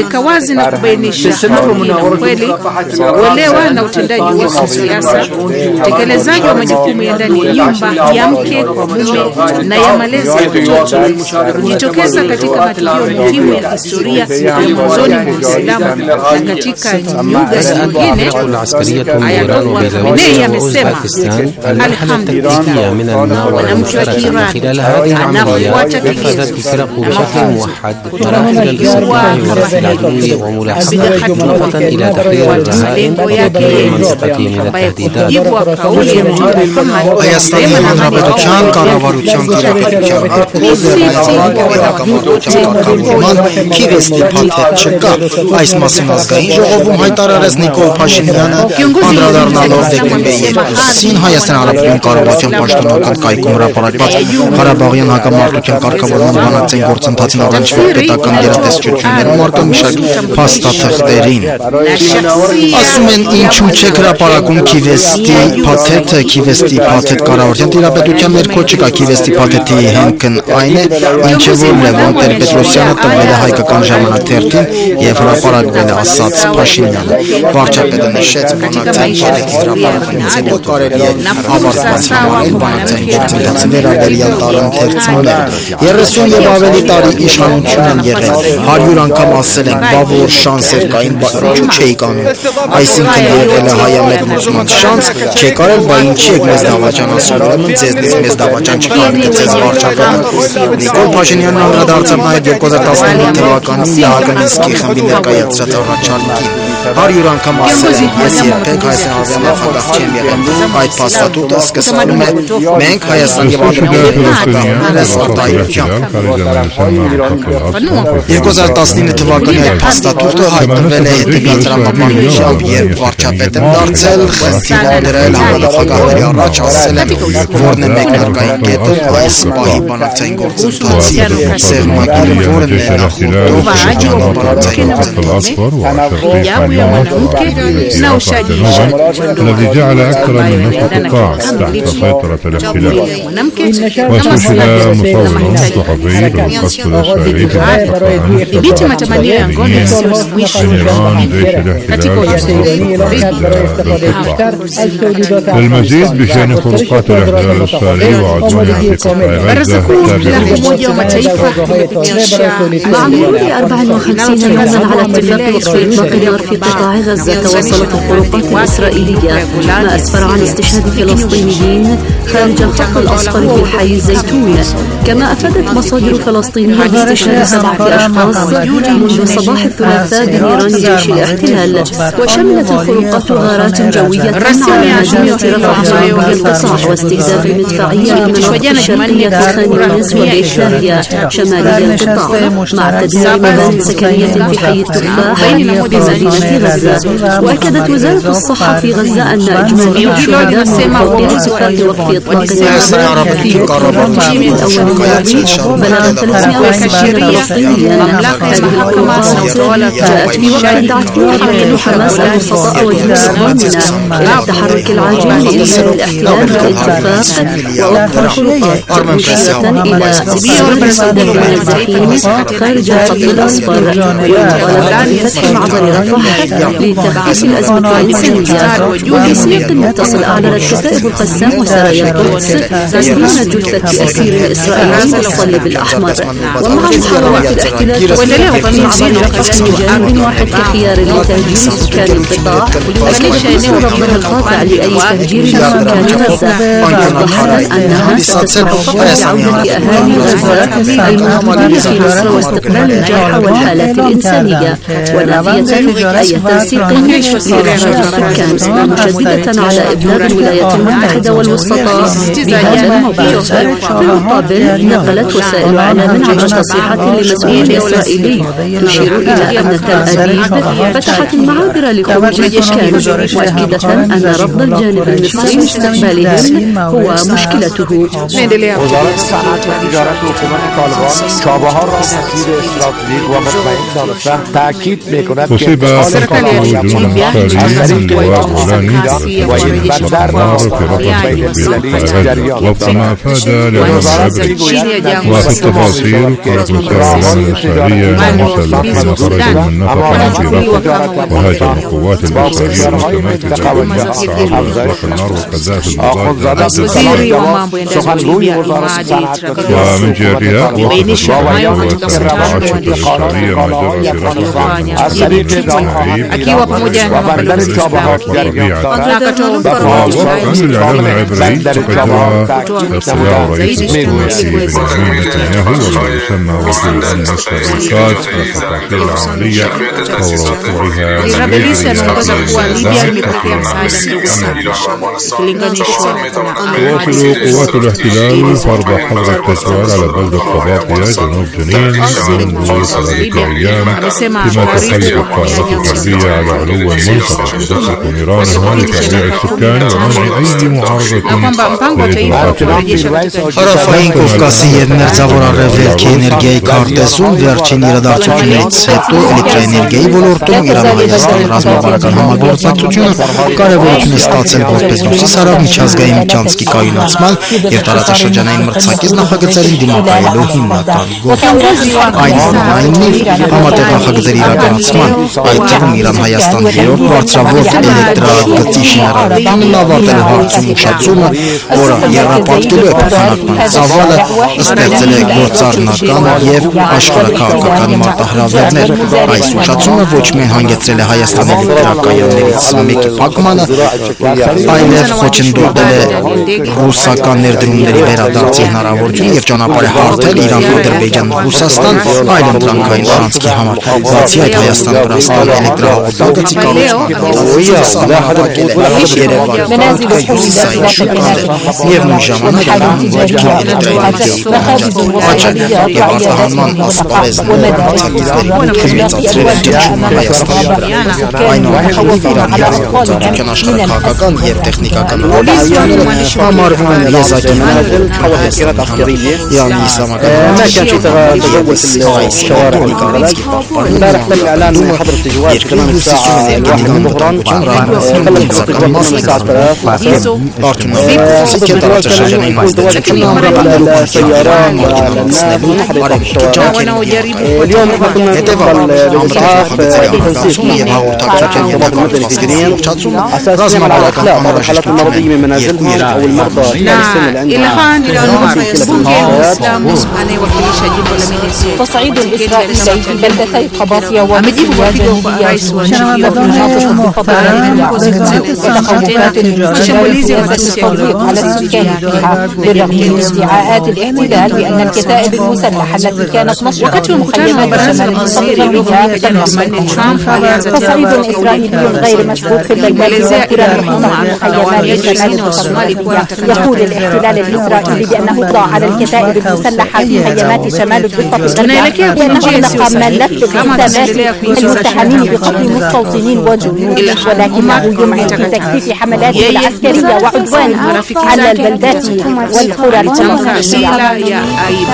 kuweka wazi na kubainisha haki na ukweli, uelewa na utendaji wa kisiasa, utekelezaji wa majukumu ya ndani ya nyumba ya mke kwa mume na ya malezi ya watoto, kujitokeza katika matukio muhimu ya historia ya mwanzoni mwa Uislamu na katika nyuga zingine. Ayatollah Khamenei amesema alhamdulillah, mwanamke wa Kiirani anafuata kigezo na mafunzo kutokuwa kama hili kupiga hatua kwa malengo yake ambaye kujibu wa kauli ya Mtume Muhammad Kivesti patet չկա այս մասին ազգային ժողովում հայտարարեց Նիկոլ Փաշինյանը անդրադառնալով դեկտեմբերի 2-ին Հայաստան Հանրապետության կառավարության պաշտոնական կայքում հրապարակված Ղարաբաղյան հակամարտության կարգավորման բանակցային գործընթացին առնչվող պետական գերատեսչություններում արտոնիշակ փաստաթղթերին։ Ասում են ինչու չեք հրապարակում Kivesti patet, Kivesti patet կառավարության տիրապետության ներքո չկա Kivesti patet-ի հենքն այն է, ինչը որ Լևոն Տեր-Պետրոսյանը տվել է Հայկական ժամանակերտին եւ հրապարակվել է, ասաց Փաշինյանը։ Վարչապետը նշեց բանակցային patet-ի հրապարակումից հետո կարելի է ավարտված համարել բանակցային գործընթացի վերաբերյալ տարընթերցումները։ 30 եւ ավելի տարի իշխանություն են եղել, 100 անգամ ասել են, բա որ շանսեր կային, բայց ինչու չէի կանում։ Այսինքն եղել է հայամերմուծման շանս, չեք արել, բա ինչի եք մեզ դավաճան ասում, ուրեմն ձեզնից մեզ դավաճան չկա, գծեց վարչապետը։ Նիկոլ Փաշինյանն անդրադարձավ նաև 2019 թվականին Լահագնինսկի խմբի ներկայացրած առաջարկին։ 100 անգամ ասել են, ես երբեք Հայաստան Հանրապետության նախագահ չեմ եղել, այդ փաստաթուղթը սկսվում է մենք Հայաստան եւ Ադրբեջանի նախագահները սպարտայությամբ։ 2019 թվականի այդ փաստաթուղթը հայտնվել է հետևյալ տրամաբանությամբ, երբ վարչապետը դարձել, խնդիր դրել համանախագահների առաջ, ասել են, որն է մեկնարկային կետը այս պահի բանակցային գործընթացի սեղմագիրը, որը ներախորդող շրջանում բանակցային գործընթացի։ الذي جعل أكثر من نصف القاع تحت سيطرة الاحتلال واستشهد مصور صحفي بالقصف الإسرائيلي في المنطقة من إيران جيش الاحتلال. للمزيد بشأن خروقات الاحتلال الإسرائيلي وعدوانه في قطاع غزة مع مرور 54 يوما على اتفاق وقف إطلاق النار في قطاع غزة، وصلت الخروقات الإسرائيلية ما أسفر عن استشهاد فلسطينيين خارج الخط الأصفر في حي الزيتون. كما أفادت مصادر فلسطينية باستشهاد 7 أشخاص منذ صباح الثلاثاء بنيران جيش الاحتلال، وشملت الخروقات غارات جوية على مدينة رفح جنوبي القطاع واستهداف المدفعية للمناطق الشرقية خان يونس والإشارية شمالي القطاع، مع تدمير مباني سكنية في حي التفاح بمدينة غزة. وأكدت وزارة الصحة في غزة أن إجمالي الشهداء مرتبط باتفاق وقف إطلاق النار في التشريع الأول بلغ 320 فلسطينيا. هذه الخروقات جاءت في وقت دعت فيه حركة حماس الوسطاء وجنود الضامنة إلى التحرك العاجل لإنهاء الاحتلال والاتفاق ووقف الخروقات، مشيرة إلى سبيل استهداف النازحين خارج الخط الأصفر والمطالبة بفتح معبر رفح لتخفيف الأزمة الإنسانية. وفي سياق متصل أعلنت كتائب القسام وسرايا القدس تسليم جثة أسير إسرائيلي والصليب الأحمر. ومع محاولة الاحتلال تسليم معبر بجانب واحد كخيار لتهجير سكان القطاع، فليس رفضها القاطع لأي تهجير لسكان غزة، وضحت أنها تسمح فقط بعودة أهالي غزة المنطقة في مصر واستقبال الجرحى والحالات الإنسانية، ونافية أي تنسيق لإرشاد السكان، ومشددة على إبلاغ الولايات المتحدة والوسطاء بهذا الموقف. في المقابل نقلت وسائل الإعلام عن تصريحات لمسؤول إسرائيلي تشير إلى أن تل أبيب فتحت المعابر لخروج السكان، مؤكدة أن رفض الجانب المصري لاستقبالهم هو مشكلته. وزارت صنعت و تجارت حکومت طالبان چابهار را مسیر استراتژیک و مطمئن دانسته تأکید می‌کند که أصيب serikali ya Libya inatangaza kuwa itaongeza kasi ya kurejesha makwao wahamiaji wa Somalia وفقما أفاد لأن chini ya jangwa وفي التفاصيل قالت وسائل الإسرائيلية موسى الذين خرجوا من نفق في رفح وهاجم القوات الإسرائيلية المتمركزة بالنصر عبر إطلاق النار والقذائف المضادة waziri wa mambo ya ndani wa Libya Imadi ومن جهتها وقفت القوات الإسرائيلية مجزرة في رفح akiwa pamoja na mabalozi na akatoa ووفقا للإعلام العبري فقد جرى اغتيال رئيس الكويت بنيامين نتنياهو وما يسمى وكيل الأمن السابقات وتفاصيل العملية فور وقوعها Rebelisi anaongoza kuwa Libya imepokea msaada mdogo ikilinganishwa na تواصل قوات الاحتلال فرض حظر التجوال على بلدة قباطية جنوب جنين منذ 3 أيام فيما تحلق الطائرات الغربية على علو منخفض تسلك نيرانها لتهدئة السكان ومنع أي معارضة Հարավային Կովկասի և Մերձավոր Արևելքի էներգիայի քարտեզում վերջին իրադարձություններից հետո էլեկտրաէներգիայի ոլորտում Իրան-Հայաստան ռազմավարական համագործակցությունը կարևորություն է ստացել որպես լուսից-հարավ միջազգային միջանցքի կայունացման և տարածաշրջանային մրցակից նախագծերին դիմակայելու հիմնական գործոն։ Այնուամենայնիվ, համատեղ նախագծերի իրականացման, այդ թվում Իրան-Հայաստան 3-րդ բարձրավոր էլեկտրագծի շինարարությունն ավարտելու հարցում ուշացումը, որը եռապատկելու է փոխանակման ծավալը, ստեղծել է գործառնական և աշխարհաքաղաքական մարտահրավերներ։ Այս ուշացումը ոչ միայն հանգեցրել է Հայաստանի էլեկտրակայաններից մեկի փակմանը, այլև խոչընդոտել է ռուսական ներդրումների վերադարձի հնարավորությունը և ճանապարհ է հարթել Իրան-Ադրբեջան-Ռուսաստան այլընտրանքային շանցքի համար։ Բացի այդ, Հայաստան-Վրաստան էլեկտրահաղորդակցի կառուցումը սահմանափակել է Երևան հյուսիսային շուկաներ և նույն ժամանակ ուղղակի էլեկտրաէներգիայի աճը և արտահանման ասպարեզն մրցակիցների մուտքը մեծացրել է ճնշումը Հայաստանի վրա։ Այնուամենայնիվ, Իրանի հանրապետության աշխարհաքաղաքական և տեխնիկական հնարավորությունները համարվում են եզակի հնարավորություն Հայաստանի համար։ Իրանի իսլամական հանրապետությունը այս շրջանի պահպանումը երկրի հյուսիսում էներգետիկան մտահոգության ռազմական մասն է կազմում և արդյունավետ տարածաշրջանային մասնաճյուղն ամրապնդելու մարտիրացնելու արևմուտքի ջանքերին։ Հետևաբար, ամրապնդողագծերի ամրացումը և հաղորդակցության հետագործվածքների ուղղացումը ռազմավարական անհրաժեշտություն է երկու երկրների Ilhan Ilhan bunge Muislamu anayewakilisha jimbo la Minnesota تصعيد الإسرائيلي في بلدتي قباطية ومسؤولية وتخوفات التضييق على السكان فيها بالرغم من ادعاءات الاحتلال بأن الكتائب المسلحة التي كانت نشطة مخيمات شمال الغربية تصعيد إسرائيلي غير مشروط في البلدات المحيطة عن مخيمات شمال الغربية. يقول الاحتلال الإسرائيلي بأنه اطلع على الكتائب المسلحة في خيمات شمال الضفة الغربية بأنه نقم ملف الحسابات المتهمين بقتل مستوطنين وجنود ولكنه يمعن في تكثيف حملاته العسكرية وعدوانها على البلدات والقرى المحيطة.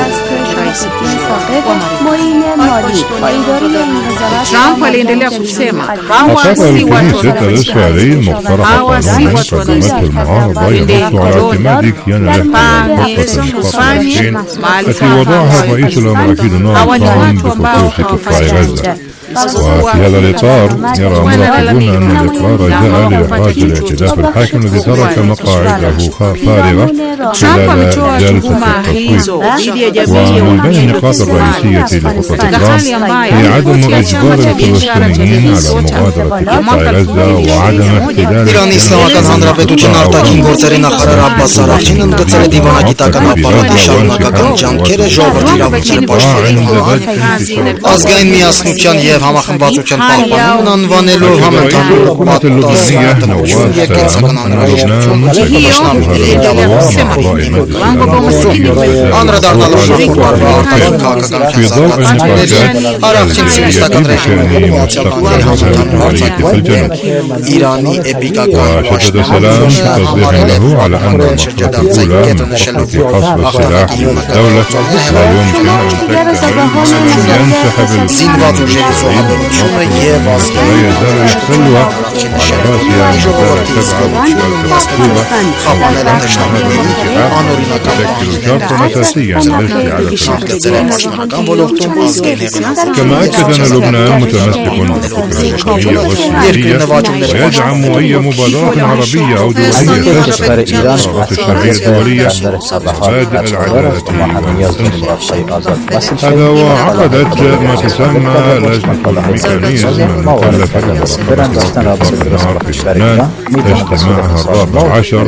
Trump aliendelea kusema hawa أعتقد si watu الكنيسة الإسرائيلية المقترحة قانونا قدمته المعارضة ينص على اعتماد كيان الاحتلال خطة الإسقاط التي وضعها الرئيس الأمريكي دونالد ترامب بخصوص قطاع غزة. وفي هذا الإطار يرى مراقبون أن الإقرار جاء لإحراج الاعتداء الحاكم الذي ترك مقاعده فارغة خلال جلسة التصويت. ومن بين النقاط الرئيسية لخطة ترامب هي عدم إجبار الفلسطينيين على مغادرة قطاع غزة وعدم احتلال Իրանի Իսլամական Հանրապետության արտաքին գործերի նախարար Աբբաս Արաղչին ընդգծել է դիվանագիտական ապարատի շարունակական ջանքերը ժողովրդի իրավունքները պաշտպանելու համար ազգային միասնության և համախմբվածության պահպանումն անվանելով համընդհանուր պատասխանատվություն և կենսական անհրաժեշտություն անդրադառնալով նախորդ տարվա արտաքին քաղաքականության զարգացումներին Արաղչին սիոնիստական ռեժիմի ուղղությամբ համընդհանուր հարձակումները Իրանի էպիկական պաշտպանությունը له على أن المطلوب الأولى من خطة قصف السلاح دولة لا يمكن أن تكتمل من ينسحب لا يزال يحتلها على راسها مدار 7 تشكل شرطا أساسيا كما أكد أن لبنان متمسك بالفكرة الوطنية والسياسية ويدعم أي مبادرة عربية أو دولية تسعى للقرارات الشرعية الدولية ومبادئ العدالة والإنصاف. هذا وعقدت ما تسمى لجنة الميكانيزم المكلفة في لبنان اجتماعها الرابع عشر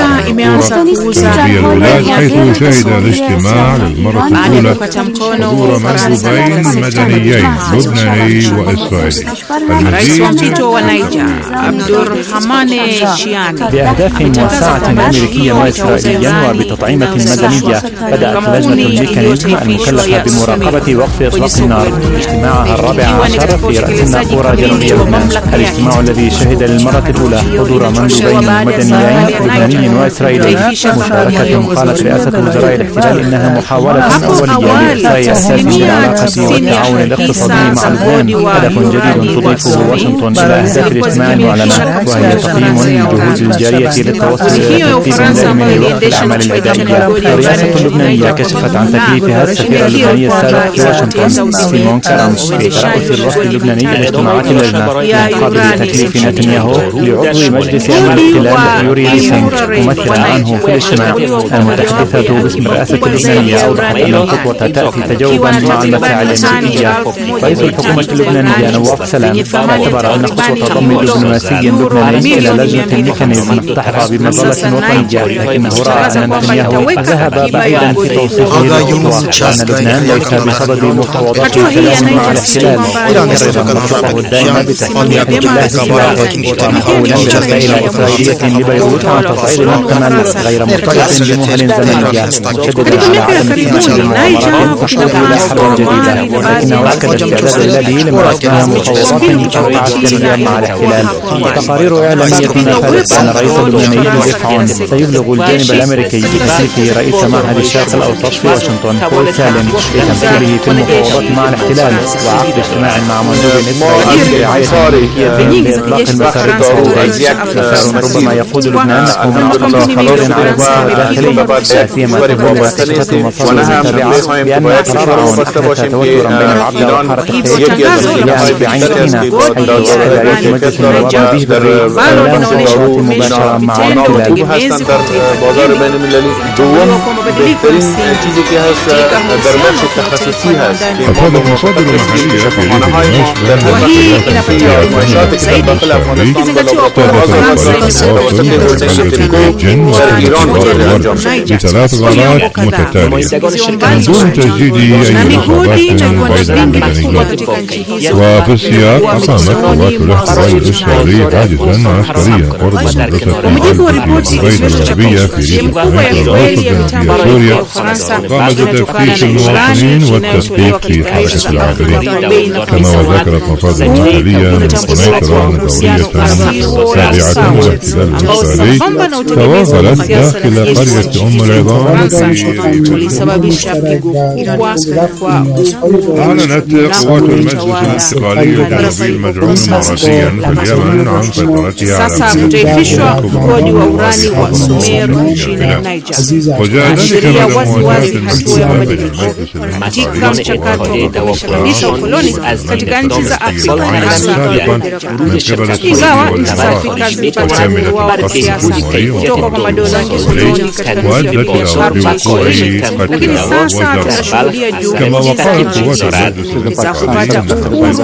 في الولايات، حيث شهد الاجتماع للمرة الأولى حضور مندوبين مدنيين لبناني وإسرائيلي. رئيس mpito wa Niger Abdurrahmane Chiani بأهداف موسعة أمريكية وإسرائيلية وبتطعيمة مدنية بدأت لجنة الميكانيزم المكلفة بمراقبة وقف إطلاق النار اجتماعها الرابع عشر في رأس النافورة جنوب لبنان. الاجتماع الذي شهد للمرة الأولى حضور مندوبين مدنيين لبناني وإسرائيلي. مشاركة قالت رئاسة وزراء الاحتلال إنها محاولة أولية لإحصاء أساس العلاقة والتعاون الاقتصادي مع لبنان، هدف جديد تضيفه واشنطن إلى أهداف الاجتماع المعلنة، وهي تقييم الجهود الجارية للتوصل إلى ترتيب دائم لوقف الأعمال الإدارية. الرئاسة اللبنانية كشفت عن تكليفها السفير اللبناني السابق في واشنطن سيمون كرامس في ترأس الوفد اللبناني لاجتماعات اللجنة مقابل تكليف نتنياهو لعضو مجلس أمن الاحتلال يوري ليسينج ممثلا عنه في الاجتماع. المتحدثة باسم الرئاسة اللبنانية أوضحت أن الخطوة تأتي تجاوبا مع المساعي الأمريكية. رئيس الحكومة اللبنانية نواف سلام اعتبر أن خطوة ضم دبلوماسي لبناني إلى لجنة الميكانيزم تحظى بمظلة وطنية، لكنه رأى أن نتنياهو ذهب بعيدا في توصيفه للخطوة، وأن لبنان ليس بصدد مفاوضات السلام مع الاحتلال. يكرر خطته الدائمة بتحقيق الله ومحاولا لرسائل إسرائيلية لبيروت عن تصعيد المحتمل غير مرتبط بمهل زمنية، مشددا على عدم الاستماع للمؤامرات تحول إلى حرب جديدة، ولكنه أكد استعداد الذي لمواجهة مفاوضات عسكرية مع الاحتلال. تقارير إعلامية نفذت أن الرئيس اللبناني للإفعال سيبلغ الجانب الأمريكي بتكليف رئيس معهد الشرق الأوسط في واشنطن بول سالم لتمثيله في المفاوضات مع الاحتلال وعقد اجتماع مع مندوب إسرائيلي برعاية أمريكية لإطلاق المسار الدولي. مسار ربما يقود لبنان نحو منطقة خطر عربي داخلي، لا سيما تبلغ صفة المصادر المتابعة بأن فرعون أحدث توترا بين العبد والحركة السياسية بعين سيناء، حيث أكد رئيس مجلس النواب بيجبري إعلان الإشارات المباشرة مع الاحتلال. أفادت مصادر محلية في بثلاث غارات متتالية من دون تجديد أي إصابات بين. وفي السياق أقامت قوات الاحتلال الإسرائيلي حاجزا عسكريا قرب مدرسة البيض الغربية في ريف سوريا، قامت بتفتيش المواطنين والتدقيق في حركة العابرين. كما وذكرت مصادر محلية من قنيطرة دولية تابعة للاحتلال الإسرائيلي تواصلت داخل قرية أم العظام. أعلنت قوات المجلس الانتقالي الجنوبي المدعوم مراسيا في اليمن عن سيطرتها على مدينة وجاء ذلك بعد مواجهة المحكومة بين المجلس الانتقالي katika nchi za Afrika na Asia. Ingawa nchi za Afrika zilipata uhuru wa kisiasa kutoka kwa madola ya kikoloni katika lakini sasa tunashuhudia juhudi za kupata uhuru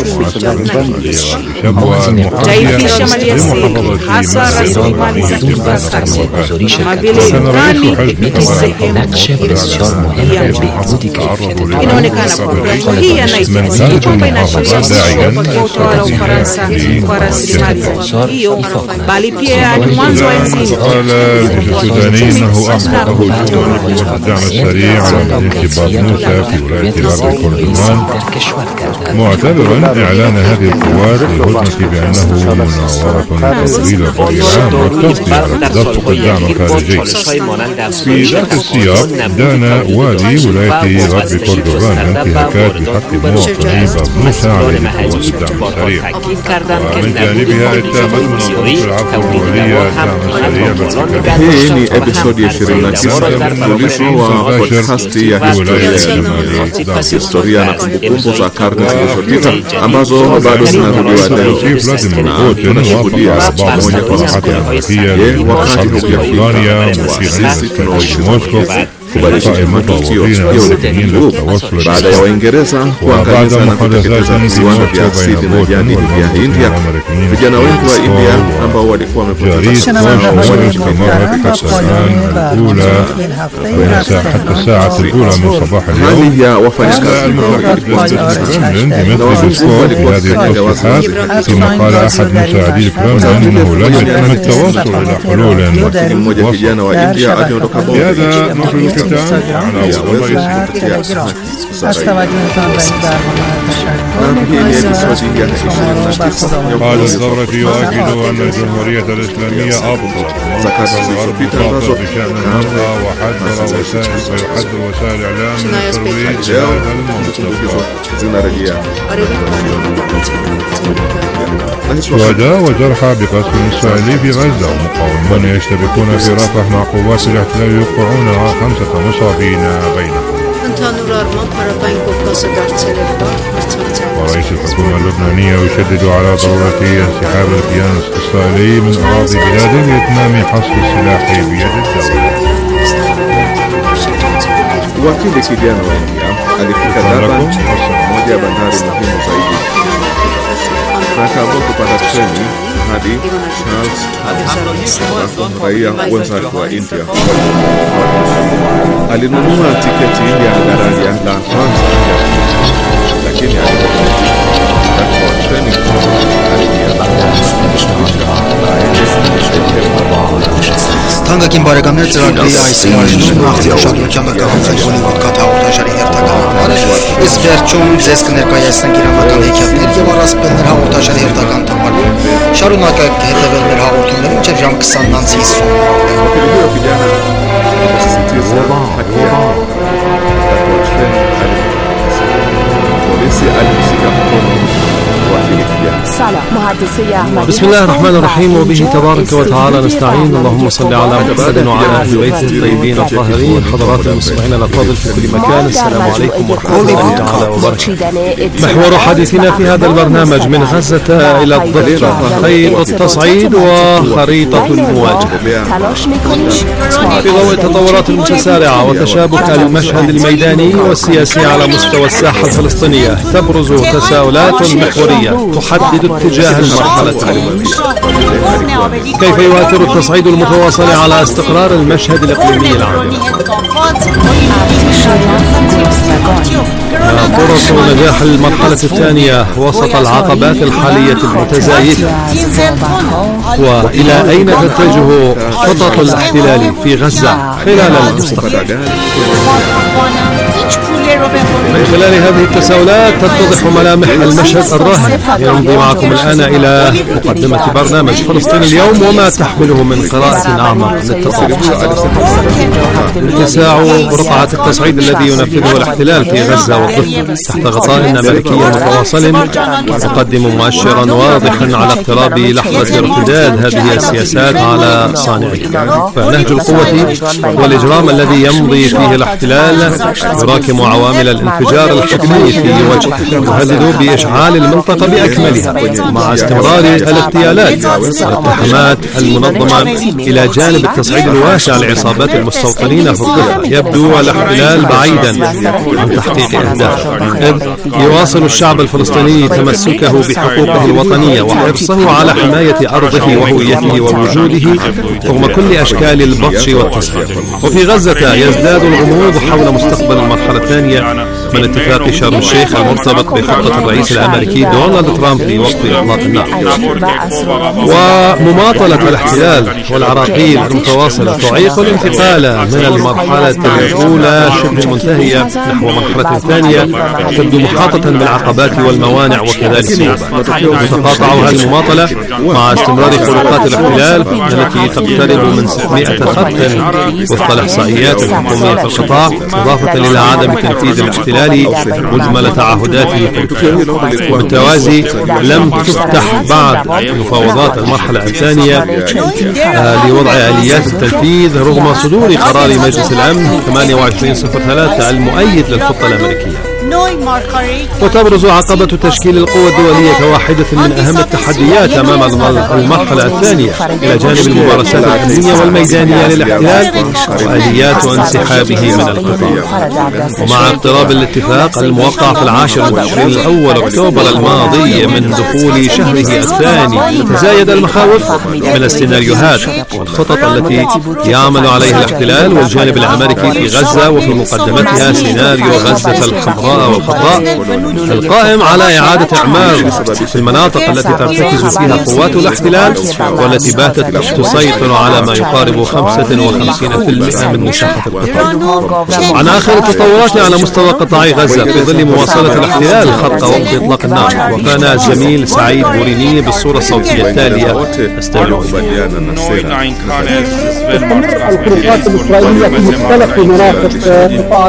taifisha maliasili hasa rasilimali za kimkakati kama vile urani ni sehemu ya inaonekana kwa hii ya Nigeria kwamba inaashiria kwa utawala wa Ufaransa kwa rasilimali hiyo, bali pia ni mwanzo wa enzi الدعم السريع على انتباه موسى في ولاية غرب كردستان، معتبرا إعلان هذه القوات للهدنة بأنه مناورة طويلة الإعلام والتغطية على تدفق الدعم الخارجي. في ذات السياق دان والي ولاية غرب كردستان انتهاكات بحق مواطني مساعدة والدعم السريع. ومن جانبها اتهمت منظمة العفو الدولية الدعم السريع بارتكاب. Hii ni episodi ya 29 mfululizo wa podcast ya historia na kumbukumbu za karne zilizopita ambazo bado zinarudiwa leo na tunashuhudia moja kwa moja wakati hujafika sisi tunaoishi kubadilisha matukio ya ulimwengu baada ya Waingereza kuangamiza na kuteketeza viwanda vya asili na jadi vya India. Vijana wengi wa India ambao walikuwa wamepoteza حتى الساعة الأولى من صباح اليوم. هذه هي وفنكات ثم قال أحد مساعدي الكرملين أنه لا يتم التوصل إلى حلول. هذا نشر الختام على الرئيس. قال الزهرة يؤكد أن الجمهورية الإسلامية أفضل بشأن المرأة ويحذر وسائل الإعلام من الترويج لهذا المنطقة. شهداء وجرحى بقصف إسرائيلي في غزة، ومقاومون يشتبكون في رفح مع قوات الاحتلال يوقعونها 5 مصابين بينهم. ورئيس الحكومة اللبنانية يشدد على ضرورة انسحاب الكيان الإسرائيلي من أراضي بلاده لإتمام حصر السلاح بيد الدولة. Wakili kijana wa India alifika Durban, moja ya bandari muhimu zaidi, na akaamua kupanda treni hadi Charles raia wenzake wa India. Alinunua tiketi ya daraja la kwanza, lakini alipofika treni Թանկագին բարեկամներ, ծրագրի այս այժմ նախ ուշադրության կկառուցենք Հոլիվուդ հաղորդաշարի հերթական համարը, իսկ վերջում ձեզ կներկայացնենք իրանական հեքիաթներ եւ առասպելներ հաղորդաշարի հերթական թողարկում։ Շարունակեք հետևել մեր հաղորդումներին մինչև ժամ 20:30. بسم الله الرحمن الرحيم، وبه تبارك وتعالى نستعين. اللهم صل على محمد وعلى اهل بيته الطيبين الطاهرين. حضرات المستمعين الافاضل في كل مكان، السلام عليكم ورحمه الله تعالى وبركاته. محور حديثنا في هذا البرنامج من غزة الى الضفة، خيط التصعيد وخريطة المواجهة. في ضوء التطورات المتسارعة وتشابك المشهد الميداني والسياسي على مستوى الساحة الفلسطينية، تبرز تساؤلات محورية تحدد اتجاه المرحلة الأولى. كيف يؤثر التصعيد المتواصل على استقرار المشهد الإقليمي العام؟ فرص نجاح المرحلة الثانية وسط العقبات الحالية المتزايدة، وإلى أين تتجه خطط الاحتلال في غزة خلال المستقبل؟ من خلال هذه التساؤلات تتضح ملامح المشهد الراهن. يمضي معكم الآن إلى مقدمة برنامج فلسطين اليوم وما تحمله من قراءة أعمق للتطور. اتساع رقعة التصعيد الذي ينفذه الاحتلال في غزة والضفة تحت غطاء أمريكي متواصل يقدم مؤشرا واضحا على اقتراب لحظة ارتداد هذه السياسات على صانعيها. فنهج القوة والإجرام الذي يمضي فيه الاحتلال يراكم عوامل الانفجار الحتمي في وجهه، يهدد بإشعال المنطقة بأكملها مع استمرار الاغتيالات والاتهامات المنظمة إلى جانب التصعيد الواسع لعصابات المستوطنين في الضفة. يبدو الاحتلال بعيدا عن تحقيق أهدافه، إذ يواصل الشعب الفلسطيني تمسكه بحقوقه الوطنية وحرصه على حماية أرضه وهويته ووجوده رغم كل أشكال البطش والتصفية. وفي غزة يزداد الغموض حول مستقبل المرحلة الثانية من اتفاق شرم الشيخ المرتبط بخطة الرئيس الأمريكي دونالد ترامب لوقف إطلاق النار، ومماطلة الاحتلال والعراقيل المتواصلة تعيق الانتقال من المرحلة الأولى شبه المنتهية نحو مرحلة ثانية تبدو محاطة بالعقبات والموانع وكذلك الصعوبات. تتقاطع هذه المماطلة مع استمرار خروقات الاحتلال التي تقترب من 600 خط وفق الإحصائيات الحكومية في القطاع، إضافة إلى عدم تنفيذ الاحتلال الاحتلال مجمل تعهداته. بالتوازي لم تفتح بعد مفاوضات المرحلة الثانية لوضع آليات التنفيذ رغم صدور قرار مجلس الأمن 2803 المؤيد للخطة الأمريكية. وتبرز عقبة تشكيل القوى الدولية كواحدة من أهم التحديات أمام المرحلة الثانية إلى جانب الممارسات الأمنية والميدانية للاحتلال وآليات انسحابه من القطاع. ومع اقتراب الاتفاق الموقع في 10 من تشرين الأول أكتوبر الماضي من دخول شهره الثاني تزايد المخاوف من السيناريوهات والخطط التي يعمل عليها الاحتلال والجانب الأمريكي في غزة، وفي مقدمتها سيناريو غزة الحمراء والخضراء القائم على إعادة إعمار في المناطق التي ترتكز فيها قوات الاحتلال والتي باتت تسيطر على ما يقارب 55% من مساحة القطاع. عن آخر التطورات على مستوى قطاع غزة في ظل مواصلة الاحتلال خط وقف إطلاق النار، وكان الزميل سعيد بوريني بالصورة الصوتية التالية. استمعوا. الخروقات الإسرائيلية في مختلف مناطق قطاع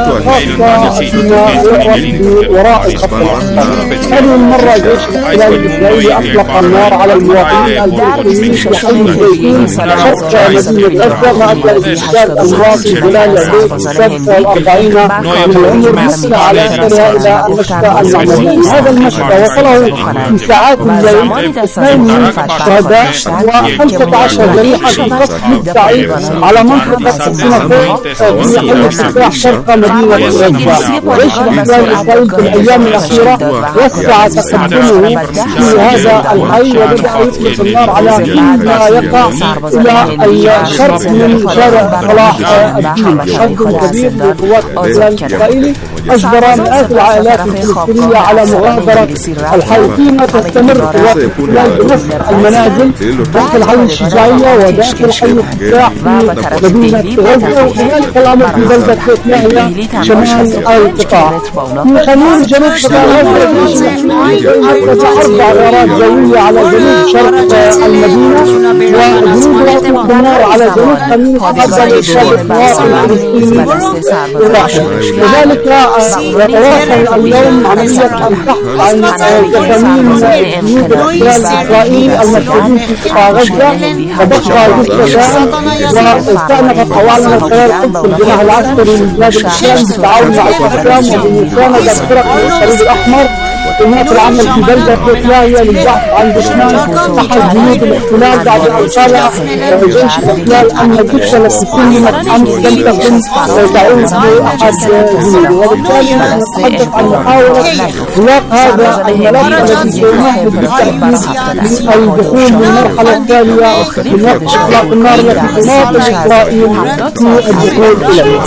غزة وراء الخط الأحمر. هذه المرة جيش الاحتلال الإسرائيلي أطلق النار على المواطنين الفلسطينيين في حي الزيتون شرق مدينة غزة مع استشهاد المواطن بلال عبيد 46 من العمر نقل على أثرها إلى المشفى المعمداني. هذا المشفى وصله في ساعات الليل 2 من الشهداء و15 جريحة في قصف مدفعي على منطقة السنافور في حي التفاح شرق مدينة غزة. جيش الاحتلال الإسرائيلي في الأيام الأخيرة وسع تقدمه في هذا الحي وبدأ يطلق النار على ما يقع إلى الشرق من شارع صلاح الدين. حد كبير لقوات الاحتلال الإسرائيلي أجبر مئات العائلات الفلسطينية على مغادرة الحي، فيما تستمر قوات الاحتلال بنصف المنازل داخل حي الشجاعية وداخل حي التفاح في مدينة غزة، وكذلك الأمر في بلدة بيت لاهيا شمال القطاع. في خليل جنوب قطاع غزة أطلق 4 غارات جوية على جنوب شرق المدينة، وجنوب أطلق النار على جنوب خليل قبل إرشاد المواطن الفلسطيني. لذلك يتواصل اليوم عملية البحث عن جثامين جنود الاحتلال الإسرائيلي المسؤولين في قطاع غزة، وبقى جثتان. واستأنفت عوالم الخيال قدس الجناح العسكري من بلاد الإسلام بالتعاون مع الحكام وبمساندة فرق الصليب الأحمر وقنوات العمل في بلدة بيت لاهيا للبحث عن جثمان أحد جنود الاحتلال بعد أن قال جيش الاحتلال أن الجثة التي سلمت أمس لم تكن تعود لأحد جنوده. وبالتالي نحن نتحدث عن محاولة إغلاق هذا الملف الذي بيناه بالتحديد للدخول للمرحلة الثانية من وقت إطلاق النار التي تماطل إسرائيل في الدخول إليه.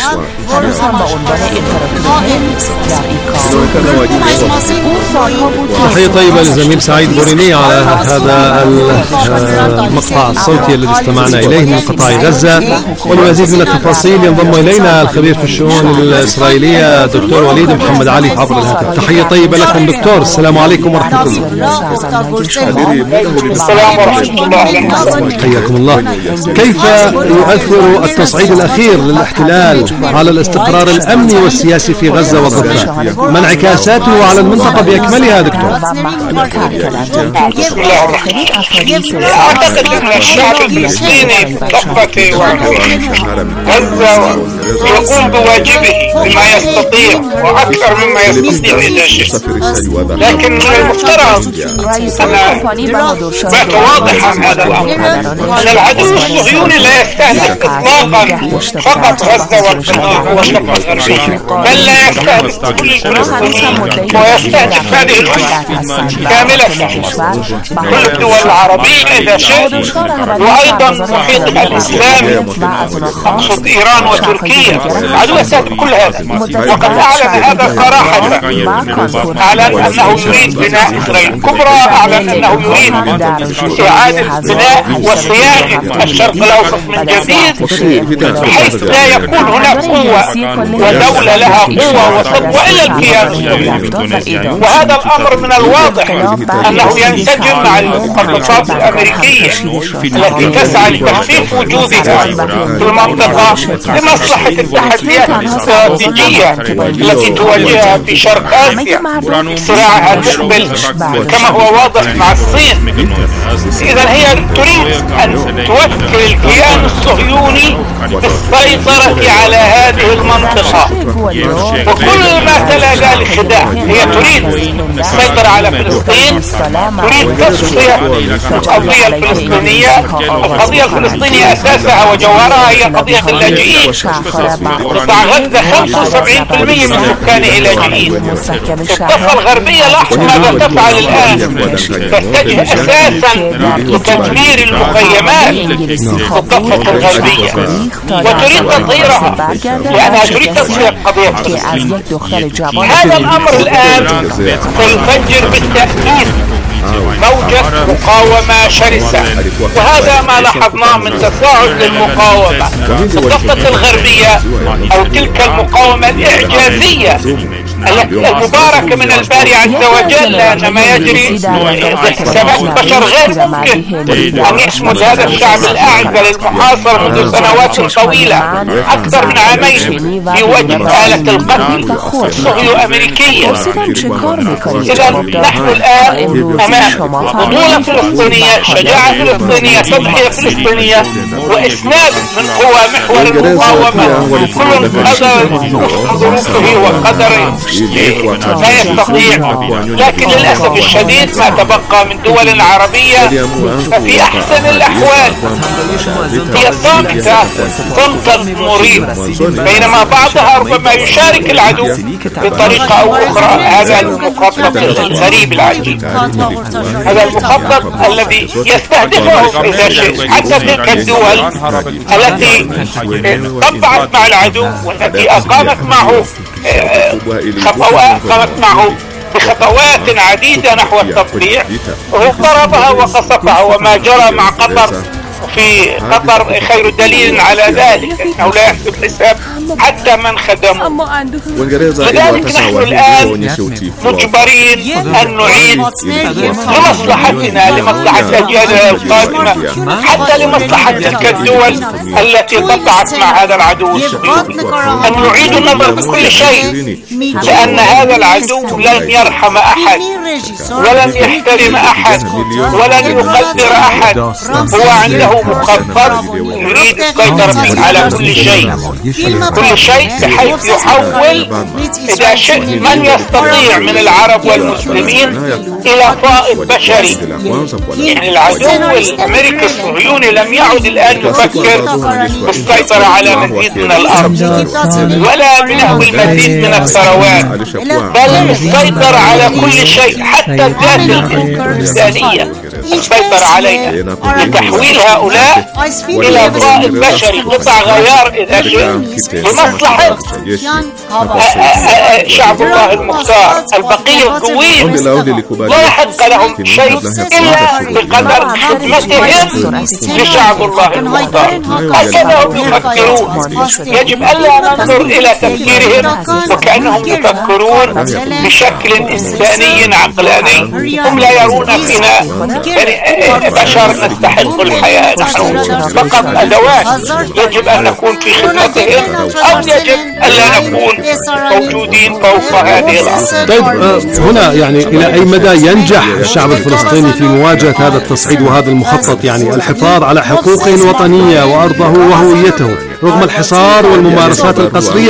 تحية طيبة للزميل سعيد بوريني على هذا المقطع الصوتي الذي استمعنا إليه من قطاع غزة. ولمزيد من التفاصيل ينضم إلينا الخبير في الشؤون الإسرائيلية دكتور وليد محمد علي عبر الهاتف. تحية طيبة لكم دكتور، السلام عليكم ورحمة الله. السلام ورحمة الله. حياكم الله. كيف يؤثر التصعيد الأخير للاحتلال على الاستقرار الأمني والسياسي في غزة والضفة؟ ما انعكاساته على المنطقة بأكملها دكتور؟ أعتقد أن الشعب الفلسطيني في الضفة وغزة يقوم بواجبه بما يستطيع وأكثر مما يستطيع إذا شئ، لكن من المفترض أن بات واضحا هذا الأمر أن العدو الصهيوني لا يستهدف إطلاقا فقط غزة والقطاع والضفة الغربية، بل لا يستهدف كل الفلسطينيين ويستهدف هذه الأمة كاملة، كل الدول العربية إذا شئت، وأيضا محيط الإسلامي، أقصد إيران وتركيا. عدو يستهدف كل هذا، وقد أعلن هذا صراحة، أعلن أنه يريد بناء إسرائيل الكبرى، أعلن أنه يريد إعادة بناء وصياغة الشرق الأوسط من جديد، بحيث لا يكون هناك قوة ودولة لها قوة وسطوة إلا الكيان السوري. وهذا الأمر من الواضح أنه ينسجم مع المخططات الأمريكية التي تسعى لتخفيف وجودها في المنطقة لمصلحة التحديات الاستراتيجية التي تواجهها في شرق آسيا، صراعها المقبل كما هو واضح مع الصين. إذا هي تريد أن توكل الكيان الصهيوني بالسيطرة على هذه المنطقة، وكل ما تلا ذلك خداع. هي تريد السيطرة على فلسطين، تريد تصفية القضية الفلسطينية. القضية الفلسطينية أساسها وجوهرها هي قضية اللاجئين. قطاع غزة 75% من سكانه لاجئين. الضفة الغربية لاحظ ماذا تفعل الآن، تتجه أساسا لتدمير المخيمات في الضفة الغربية وتريد تطهيرها لأنها تريد تصفية القضية الفلسطينية. هذا الأمر الآن سيفجر بالتأكيد موجة مقاومة شرسة، وهذا ما لاحظناه من تصاعد للمقاومة في الضفة الغربية، أو تلك المقاومة الإعجازية المباركة من الباري عز وجل، لأن ما يجري بحسابات بشر غير ممكن أن يصمد هذا الشعب الأعزل المحاصر منذ سنوات طويلة أكثر من عامين في وجه آلة القتل الصهيو-أمريكية. إذا نحن الآن أمام بطولة فلسطينية، شجاعة فلسطينية، تضحية فلسطينية، وإسناد من قوى محور المقاومة. كل قدر ظروفه وقدره لا يستطيع، لكن للأسف الشديد ما تبقى من دول عربية ففي أحسن الأحوال هي صامتة صمتا مريب، بينما بعضها ربما يشارك العدو بطريقة أو أخرى. هذا المخطط الغريب العجيب، هذا المخطط الذي يستهدفه إذا شئت حتى تلك الدول التي طبعت مع العدو والتي أقامت معه بخطوات عديدة نحو التطبيع، وهو ضربها وقصفها. وما جرى مع قطر في قطر خير دليل على ذلك، انه لا يحسب حساب حتى من خدمه. لذلك نحن الآن مجبرين أن نعيد لمصلحتنا، لمصلحة أجيالنا القادمة، حتى لمصلحة تلك الدول التي قطعت مع هذا العدو الصهيوني، أن نعيد النظر بكل شيء، لأن هذا العدو لن يرحم أحد ولن يحترم أحد ولن يقدر أحد. هو عنده مخطط يريد السيطرة على كل شيء، بحيث يحول إذا شئت من يستطيع من العرب والمسلمين إلى فائض بشري. يعني العدو الأمريكي الصهيوني لم يعد الآن يفكر بالسيطرة على مزيد من الأرض ولا بنهب المزيد من الثروات، بل السيطرة على كل شيء، حتى الذات الإنسانية السيطرة عليها لتحويل هؤلاء إلى فائض بشري، قطع غيار إذا شئت، لمصلحة شعب الله المختار. البقية القويين لا يحق لهم شيء إلا بقدر خدمتهم لشعب الله المختار. هكذا هم يفكرون. يجب ألا ننظر إلى تفكيرهم وكأنهم يفكرون بشكل إنساني عقلاني. هم لا يرون فينا بشر نستحق الحياة، نحن فقط أدوات يجب أن نكون في خدمتهم، أو يجب ألا نكون موجودين فوق هذه الأرض. طيب هنا يعني إلى أي مدى ينجح الشعب الفلسطيني في مواجهة هذا التصعيد وهذا المخطط، يعني الحفاظ على حقوقه الوطنية وأرضه وهويته رغم الحصار والممارسات القسرية؟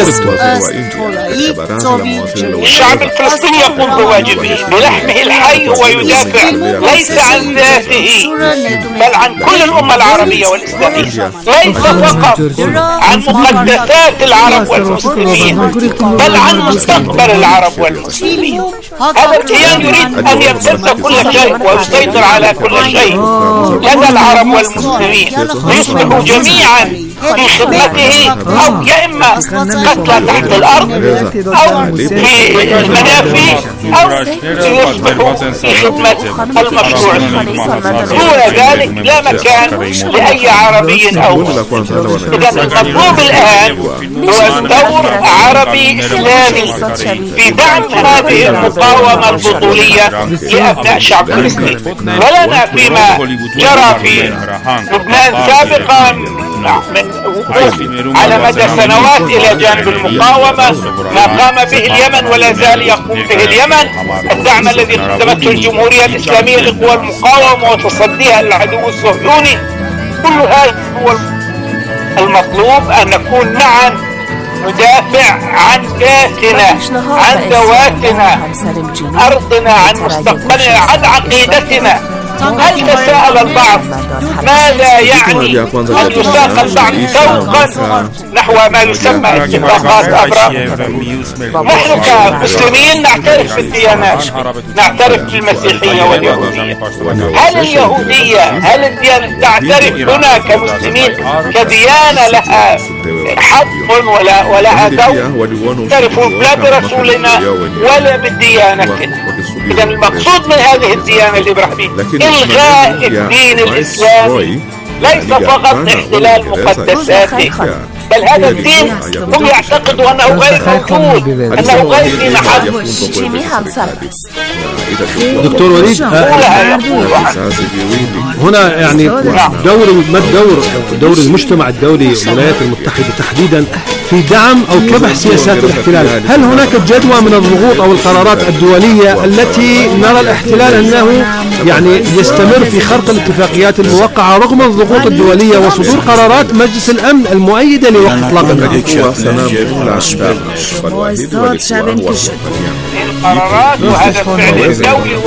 الشعب الفلسطيني يقوم بواجبه بلحمه الحي، ويدافع ليس عن ذاته بل عن كل الأمة العربية والإسلامية، ليس فقط عن مقدسات العرب والمسلمين بل عن مستقبل العرب والمسلمين. هذا الكيان يريد أن يمتد كل شيء ويسيطر على كل شيء لدى العرب والمسلمين، ليصبحوا جميعا في خدمة خدمته، أو يا إما قتلى تحت الأرض أو في المنافي أو يصبحوا في خدمة المشروع. دون ذلك لا مكان لأي عربي أو مسلم. إذا المطلوب الآن هو دور عربي إسلامي في دعم هذه المقاومة البطولية لأبناء شعب فلسطين. ولنا فيما جرى في لبنان سابقا على مدى سنوات إلى جانب المقاومة ما قام به اليمن ولا زال يقوم به اليمن، الدعم الذي قدمته الجمهورية الإسلامية لقوى المقاومة وتصديها للعدو الصهيوني. كل هذا هو المطلوب، أن نكون معا ندافع عن ذاتنا، عن ذواتنا، أرضنا، عن مستقبلنا، عن عقيدتنا. هل تساءل البعض ماذا يعني أن يساق البعض سوقا نحو ما يسمى اتفاقات أبرام؟ نحن كمسلمين نعترف بالديانات، نعترف بالمسيحية واليهودية. هل اليهودية، هل الديانة تعترف هنا كمسلمين كديانة لها حق ولها دور؟ تعرفون لا برسولنا ولا بديانتنا. إذا المقصود من هذه الديانة الإبراهيمية إلغاء الدين الإسلامي، ليس فقط احتلال مقدساته، بل هذا الدين هم يعتقدوا أنه غير موجود، أنه غير في محل. دكتور وليد، هنا يعني دور المجتمع الدولي والولايات المتحدة تحديدا في دعم أو كبح سياسات الاحتلال. هل هناك جدوى من الضغوط أو القرارات الدولية التي نرى الاحتلال أنه يعني يستمر في خرق الاتفاقيات الموقعة رغم الضغوط الدولية وصدور قرارات مجلس الأمن المؤيدة لوقف إطلاق النار؟ القرارات وهذا الفعل الدولي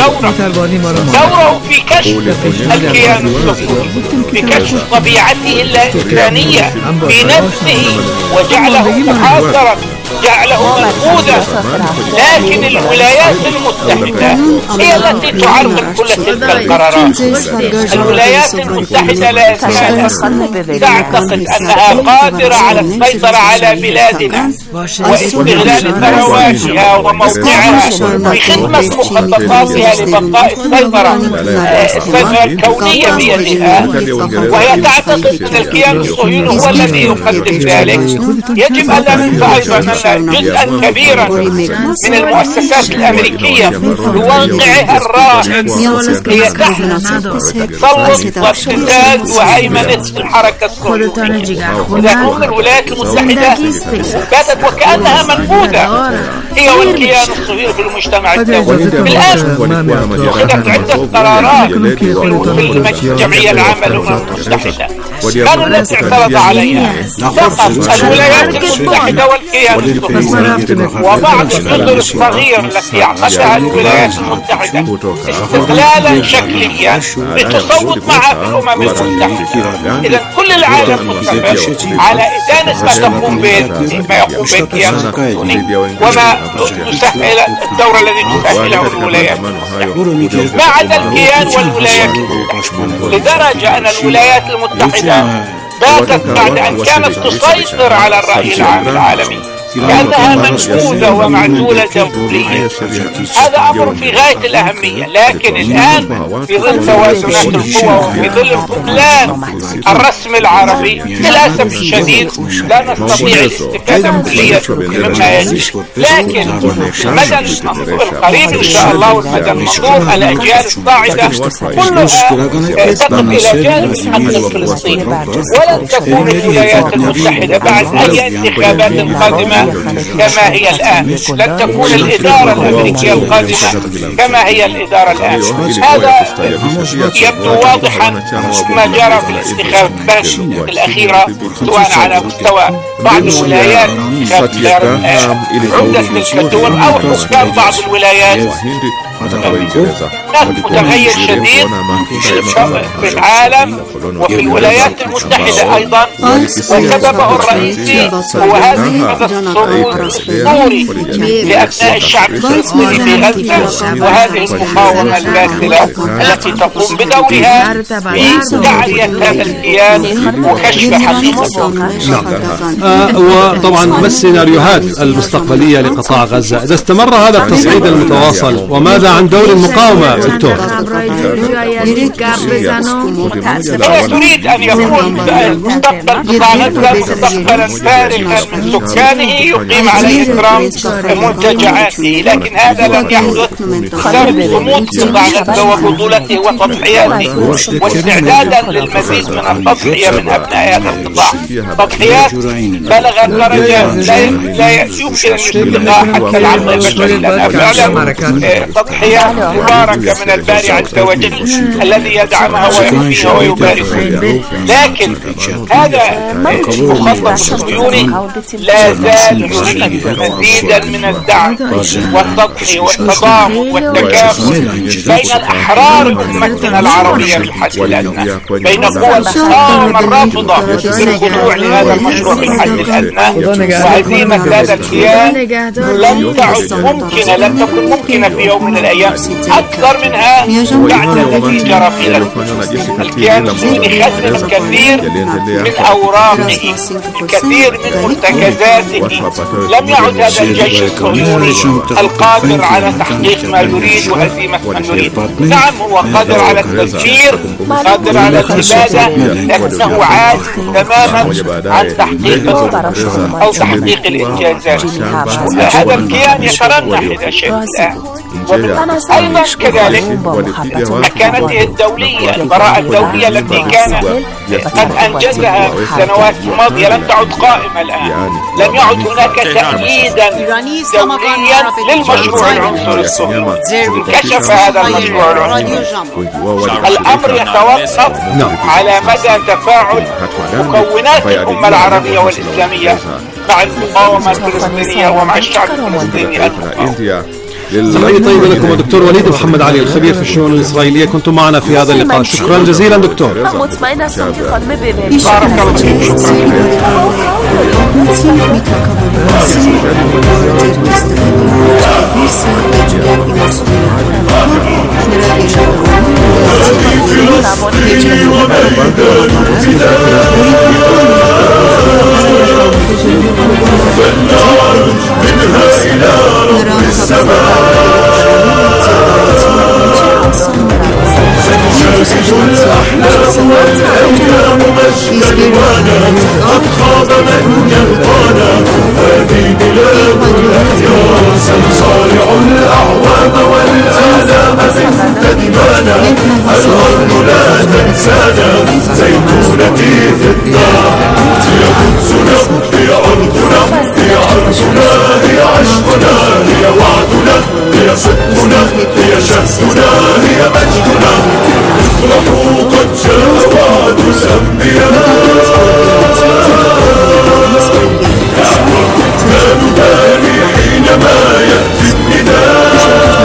دوره في كشف الكيان الصهيوني، في كشف طبيعته الإنسانية في نفسه، وجعله محاصرا، جعله منقوذا. لكن الولايات المتحدة هي التي تعرض كل تلك القرارات. الولايات المتحدة لا زالت تعتقد أنها قادرة على السيطرة على بلادنا واستغلال ثرواتها وموقعها في خدمة مخططاتها لبقاء السيطرة الكونية بيدها، وهي تعتقد أن الكيان الصهيوني هو الذي يقدم ذلك. يجب أن لا ننسى أيضا جزءا كبيرا من المؤسسات الأمريكية بواقعها الراهن هي تحت تسلط وامتداد وهيمنة الحركة الصهيونية. إذا كانت الولايات المتحدة باتت وكأنها منبوذة هي والكيان الصهيوني في المجتمع الدولي. بالآن أخذت عدة قرارات في الجمعية العامة للأمم المتحدة، كان الذي اعترض عليها فقط الولايات المتحدة والكيان وبعض الجزر الصغيرة التي عقدها الولايات المتحدة استغلالا شكليا لتصوت معها في الأمم المتحدة. إذا كل العالم متفق على إدانة ما يقوم به الكيان الصهيوني وما تسهل الدور الذي تسهله الولايات المتحدة ما عدا الكيان والولايات المتحدة، لدرجة أن الولايات المتحدة باتت بعد أن كانت تسيطر على الرأي العام العالمي كأنها منفوذة ومعزولة دوليا. هذا أمر في غاية الأهمية، لكن الآن في ظل توازنات القوى وفي ظل فقدان الرسم العربي للأسف الشديد لا نستطيع الاستفادة كلية مما يجب. لكن المدى القريب إن شاء الله والمدى المنظور الأجيال الصاعدة كلها تقف إلى جانب الحق الفلسطيني، ولن تكون الولايات المتحدة بعد أي انتخابات قادمة كما هي الآن، لن تكون الإدارة الأمريكية القادمة كما هي الإدارة الآن. هذا يبدو واضحا ما جرى في الانتخابات الأخيرة سواء على مستوى بعض الولايات عودة للكتون أو حكام بعض الولايات متغير شديد في العالم وفي الولايات المتحدة أيضا، وسببه الرئيسي هو هذا الصمود الأسطوري لأبناء الشعب الفلسطيني في غزة، وهذه المقاومة الباسلة التي تقوم بدورها في تعرية هذا الكيان وكشف حقيقته. وطبعا ما السيناريوهات المستقبلية لقطاع غزة إذا استمر هذا التصعيد المتواصل؟ وماذا عن دور المقاومة دكتور؟ تريد أن يكون مستقبل قطاع غزة مستقبلا فارغا من سكانه يقيم عليه ترامب منتجعاته، لكن هذا لم يحدث بسبب صمود قطاع غزة وبطولته وتضحياته واستعدادا للمزيد من التضحية من أبناء هذا القطاع. تضحيات بلغت درجة لا يمكن أن يصدقها حتى العقل البشري، لأنها فعلا تضحيات مباركة من الباري عز وجل الذي يدعمها ويحميها ويباركها. لكن هذا المخطط الصهيوني لا زال يريد مزيدا من الدعم والتضحية والتضامن والتكافل بين الأحرار أمتنا العربية بالحد الأدنى، بين قوى المقاومة الرافضة بالخضوع لهذا المشروع بالحد الأدنى، وهزيمة هذا الكيان لم تعد ممكنة، لم تكن ممكنة في يوم من الأيام أكثر منها بعد الذي جرى في غزة. الكيان الصهيوني خسر الكثير من أوراقه، الكثير من مرتكزاته. لم يعد هذا الجيش الصهيوني القادر على تحقيق ما يريد وهزيمة من يريد. نعم هو قادر على التفجير، قادر على الإبادة، لكنه عاجز تماما عن تحقيق أو تحقيق الإنجازات. هذا الكيان يترنح إذا شئت الآن. أيضا كذلك مكانته الدولية، البراءة الدولية التي كان قد أنجزها في السنوات الماضية لم تعد قائمة الآن. لم يعد هناك تأييدا دوليا للمشروع العنصري الصهيوني، انكشف هذا المشروع العنصري. الأمر يتوقف على مدى تفاعل مكونات الأمة العربية والإسلامية مع المقاومة الفلسطينية ومع الشعب الفلسطيني. تحية طيبة لكم الدكتور وليد محمد علي الخبير في الشؤون الإسرائيلية، كنتم معنا في هذا اللقاء، شكرا جزيلا دكتور. بارك قد خاب من يلقانا، هذه بلادنا يا سنصارع الأعوام والآلام من دمانا، الأرض لا تنسانا، زيتونتي في النار، هي قدسنا هي أرضنا، هي عرشنا هي عشقنا، هي وعدنا هي صدقنا، هي شهدنا هي مجدنا، افرحوا قد جاء وعد الأنبياء، لا نبالي حينما يأتي النداء.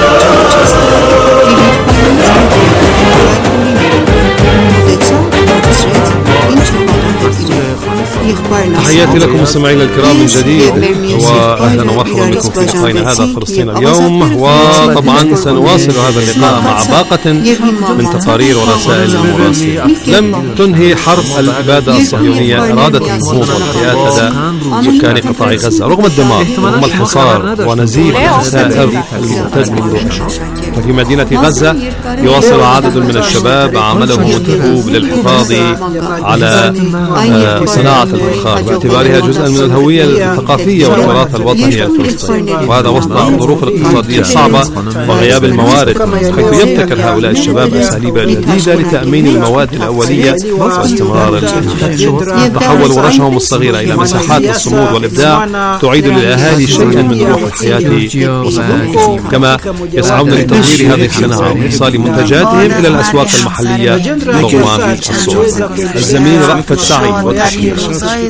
تحياتي لكم مستمعينا الكرام من جديد، واهلا ومرحبا بكم في لقائنا هذا فلسطين اليوم. وطبعا سنواصل هذا اللقاء مع باقة من تقارير ورسائل المراسلين. لم تنهي حرب الإبادة الصهيونية إرادة النهوض والحياة لدى سكان قطاع غزة رغم الدمار، رغم الحصار ونزيف الخسائر الممتد منذ أشهر. ففي مدينة غزة يواصل عدد من الشباب عملهم الدؤوب للحفاظ على صناعة الفخار باعتبارها جزءا من الهوية الثقافية والتراث الوطني الفلسطيني، وهذا وسط الظروف الاقتصادية الصعبة وغياب الموارد، حيث يبتكر هؤلاء الشباب أساليب جديدة لتأمين المواد الأولية واستمرار الإنتاج. تحول ورشهم الصغيرة إلى مساحات للصمود والإبداع تعيد للأهالي شيئا من روح الحياة وصفائها، كما يسعون لتطوير هذه الصناعة وإيصال منتجاتهم إلى الأسواق المحلية رغم الصعوبة. الزميل رأفت سعيد والتحقيق.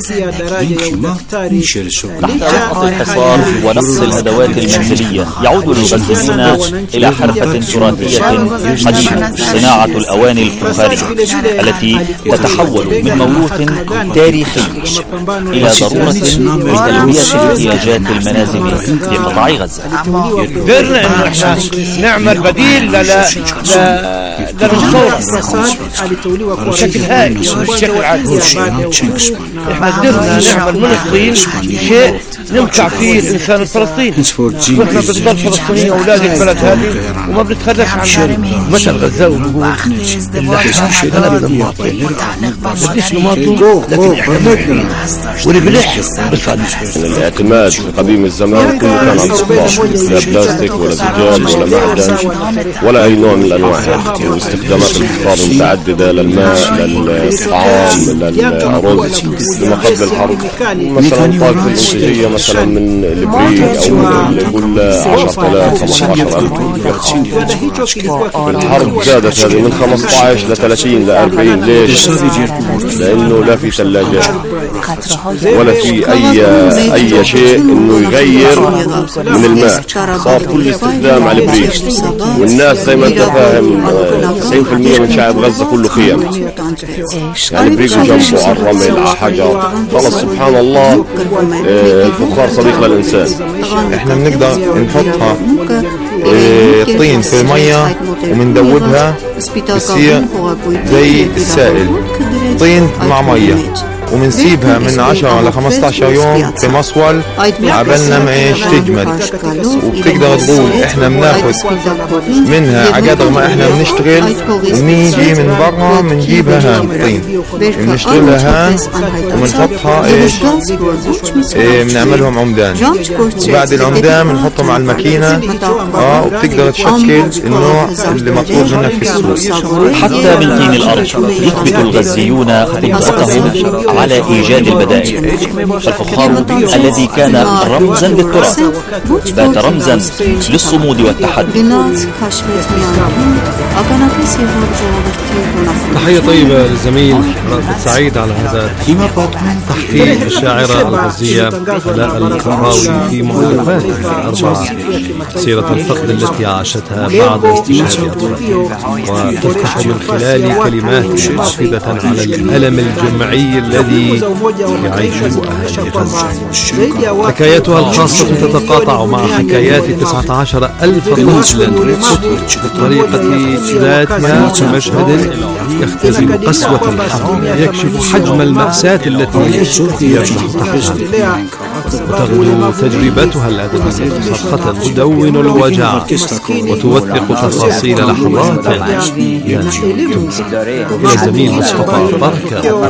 تحت رفض الحصار ونقص الأدوات المنزلية يعود الغزيون إلى حرفة تراثية قديمة، صناعة الأواني الفخارية التي تتحول من موروث تاريخي إلى ضرورة لتلبية احتياجات المنازل في قطاع غزة. قدرنا إنه إحنا نعمل بديل للثورة بشكل هائل بشكل عادي. إحنا قدرنا نعمل من الطين شيء ننفع فيه الإنسان الفلسطيني، وإحنا بنضل فلسطينيين أولاد البلد هذه وما بنتخلف عنها. مثل غزاوي بيقول اللحم غلب المعطي، بديش نماطه لكن احنا واللي بلح الاعتماد في قديم الزمان كله كان على الصباح، لا بلاستيك ولا زجاج ولا معدن ولا أي نوع من الأنواع هذه، واستخدامات الحفاظ متعددة للماء للطعام للأرز لما قبل الحرب. مثلا طاقة الإنتاجية مثلا من البريد أو نقول 10,000 15,000. الحرب زادت هذه من 15 ل 30 ل 40. ليش؟ لأنه لا في ثلاجات ولا في أي شيء إنه يغير من الماء، صار كل استخدام على البريد. والناس زي ما أنت فاهم 90% من شعب غزة كله خيام، يعني بريقوا جنبه على الرمل على حجر. خلص سبحان الله الفخار صديق للإنسان. احنا بنقدر نحطها الطين في المية ومندوبها بتصير زي السائل، طين مع مية، ومنسيبها من 10 ل 15 يوم في مصول عبالنا ما ايش تجمد. وبتقدر تقول احنا بناخد منها عقدر ما احنا بنشتغل، ونيجي من برا بنجيبها هان طين بنشتغلها هان وبنحطها ايش بنعملهم عمدان، وبعد العمدان بنحطهم على الماكينة وبتقدر تشكل النوع اللي مطلوب منك في السوق. حتى من طين الأرض يثبت الغزيون قدرتهم على إيجاد البدائل. فالفخار الذي كان رمزا للتراث بات رمزا للصمود والتحدي. تحية طيبة للزميل رأفت سعيد على هذا تحقيق الشاعرة الغزية علاء القراوي في مؤلفاته الأربعة سيرة الفقد التي عاشتها بعد استشهاد أطفالها، وتفتح من خلال كلمات حافظة على الألم الجمعي الذي يعيشه أهل غزة. حكاياتها الخاصة تتقاطع مع حكايات 19,000 طفل بطريقة ذاتها في مشهد يختزل قسوة الحرب يكشف حجم المأساة التي يفتح تحتها، وتغدو تجربتها الأدبية صرخة تدون الوجع وتوثق تفاصيل لحظات إلى الزميل مصطفى بركة.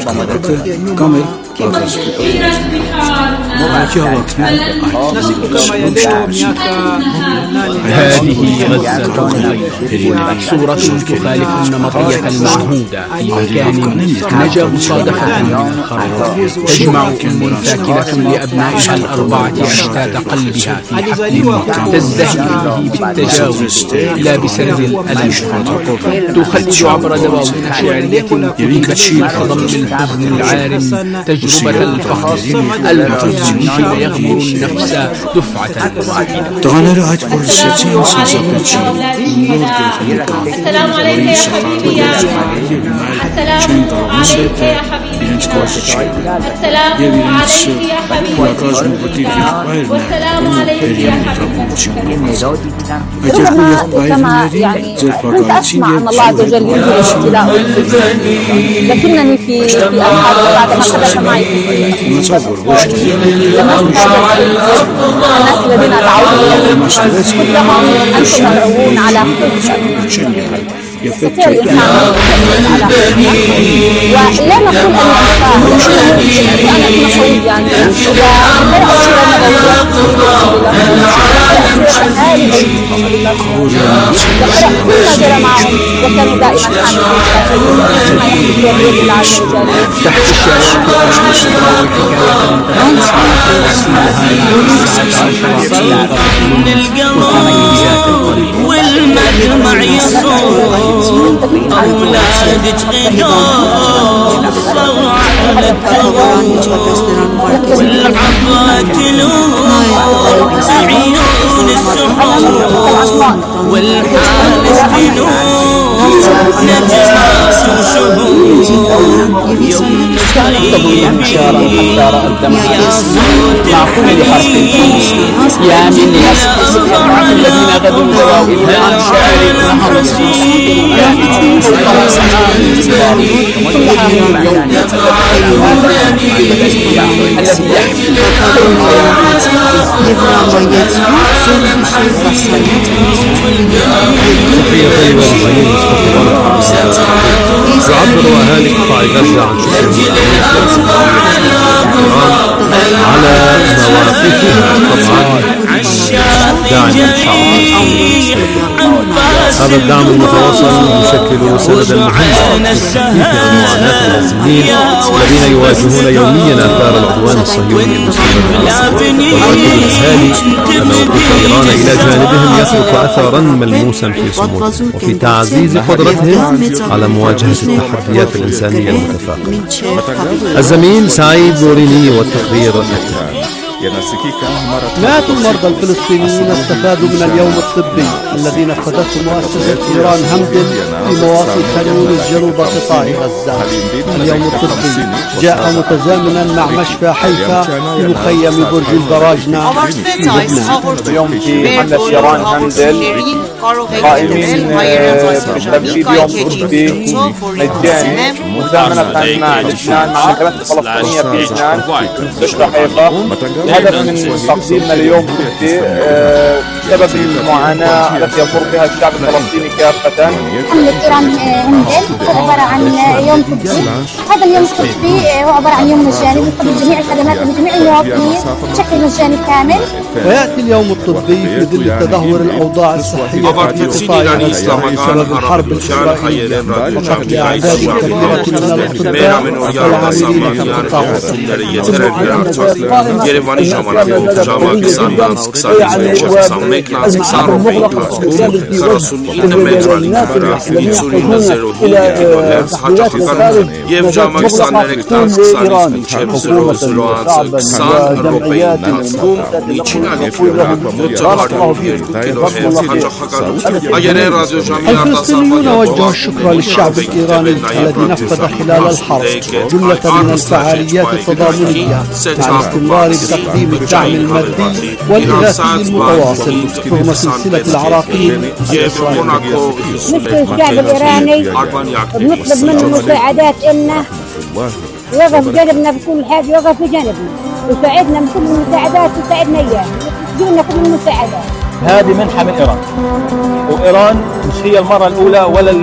هذه غزة صورة تخالف النمطية المعهودة في مكان نجا مصادفة من الخريطة، تجمع أم ثاكلة لأبنائها الأربعة أشتات قلبها في حفل تزدهي به بالتجاوز لا بسرد الألم، تخلد عبر دواوين شعرية كتبت في ضم الحزن العارم تجربة الفخر الحزن يغمر النفس دفعة واحدة. السلام عليك يا حبيبي يا السلام عليك يا حبيبي السلام عليك يا حبيبي والسلام عليك يا حبيبي. كنت أسمع أن الله عز وجل ينزل الابتلاء، لكنني في أبحاث بعد ما حدث معي الناس الذين أدعوهم قلت لهم أنتم مدعوون على يستطيع الإنسان على ولا نقول أن أنا نقول يعني إذا قرأ السورة النبوية كل ما جرى معهم وكانوا دائما تحت الشارع والمجمع يصور أولادك غدار الصوع على التغور والعطا تلوح عيون السحور والحال جنون نجاس وشهور يوم طيبين يا صوت الحنين يا من يسمع الذين غدوا دواوين عن شارع نهر السين يعبر أهالي قطاع غزة عن شكرهم على مواقفها طبعا داعم هذا الدعم المتواصل يشكل سندا مهما في معاناة الغزيين الذين يواجهون يوميا آثار العدوان الصهيوني المستمر. ويؤكد الأهالي أن وقوف إيران إلى جانبهم يترك أثرا ملموسا في صمودهم وفي تعزيز قدرتهم على مواجهة التحديات الإنسانية المتفاقمة. الزميل سعيد بوريني والتقرير التالي. مئات المرضى الفلسطينيين استفادوا من اليوم الطبي الذي نفذته مؤسسة إيران همدل في مواطن خانيونيس جنوب قطاع غزة. اليوم الطبي جاء متزامنا مع مشفى حيفا في مخيم برج البراجنة في لبنان. اليوم في حملة إيران همدل قائمين بتنفيذ يوم طبي مجاني مزامنة مع لبنان مع الكنائس الفلسطينية في لبنان مستشفى حيفا. الهدف من تقديمنا اليوم بسبب المعاناة التي يمر بها الشعب الفلسطيني كافة. حملة إيران همدل هو عبارة عن يوم طبي. هذا اليوم الطبي هو عبارة عن يوم مجاني يقدم جميع الخدمات لجميع المواطنين بشكل مجاني كامل. ويأتي اليوم الطبي في ظل تدهور الأوضاع الصحية في قطاع غزة بسبب الحرب الإسرائيلية وقتل أعداد كبيرة من الأطباء والعاملين في القطاع Երևանի ժամանակով ժամանակիսանից 26 49 մետրալինի վրա 59.5 կիլոհերց հաճախակարում և ժամանակիսաներեք 20-ից մինչև 00:20 րոպեի ընթացքում միջին ալիքյուրը 402 կիլոհերց հաճախակարում այերե ռադիոժամի الفلسطينيون وجهوا الشكر للشعب الإيراني الذي نفذ خلال الحرب جملة من الفعاليات التضامنية مع الاستمرار بتقديم الدعم المادي والإغاثي المتواصل رغم سلسلة العراقيل الإسرائيلية. نشكر الشعب الإيراني ونطلب منه المساعدات إنه يوقف جانبنا بكل حاجة يوقف في جانبنا ويساعدنا بكل المساعدات ويساعدنا إياه يدينا كل المساعدات. هذه منحة من إيران وإيران مش هي المرة الأولى ولا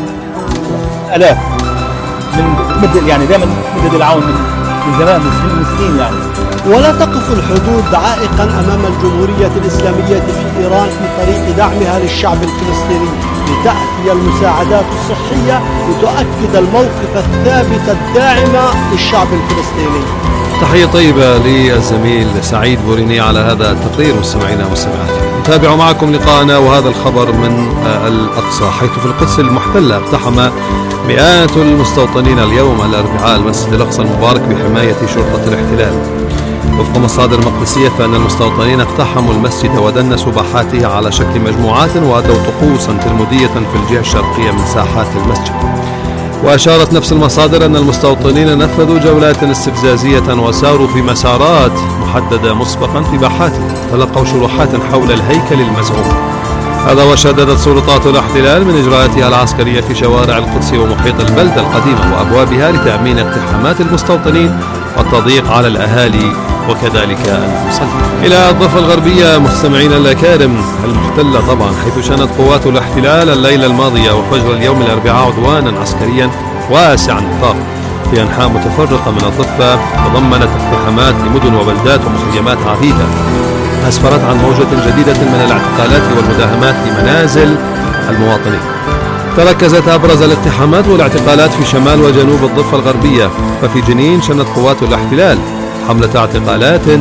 الآلاف من مدة يعني دائما مدة العون من زمان من سنين يعني. ولا تقف الحدود عائقا أمام الجمهورية الإسلامية في إيران في طريق دعمها للشعب الفلسطيني لتأتي المساعدات الصحية لتؤكد الموقف الثابت الداعم للشعب الفلسطيني. تحية طيبة للزميل سعيد بوريني على هذا التقرير. مستمعينا ومستمعاتنا نتابع معكم لقاءنا وهذا الخبر من الأقصى حيث في القدس المحتلة اقتحم مئات المستوطنين اليوم الأربعاء المسجد الأقصى المبارك بحماية شرطة الاحتلال. وفق مصادر مقدسية فإن المستوطنين اقتحموا المسجد ودنسوا باحاته على شكل مجموعات وأدوا طقوسا تلمودية في الجهة الشرقية من ساحات المسجد. وأشارت نفس المصادر أن المستوطنين نفذوا جولات استفزازية وساروا في مسارات محددة مسبقا في باحاته تلقوا شروحات حول الهيكل المزعوم. هذا وشددت سلطات الاحتلال من إجراءاتها العسكرية في شوارع القدس ومحيط البلدة القديمة وأبوابها لتأمين اقتحامات المستوطنين والتضييق على الأهالي وكذلك المصلين. إلى الضفة الغربية مستمعين الأكارم المحتلة طبعا حيث شنت قوات الاحتلال الليلة الماضية وفجر اليوم الأربعاء عدوانا عسكريا واسع النطاق في أنحاء متفرقة من الضفة تضمنت اقتحامات لمدن وبلدات ومخيمات عديدة أسفرت عن موجة جديدة من الاعتقالات والمداهمات لمنازل المواطنين. تركزت أبرز الاقتحامات والاعتقالات في شمال وجنوب الضفة الغربية. ففي جنين شنت قوات الاحتلال حملة اعتقالات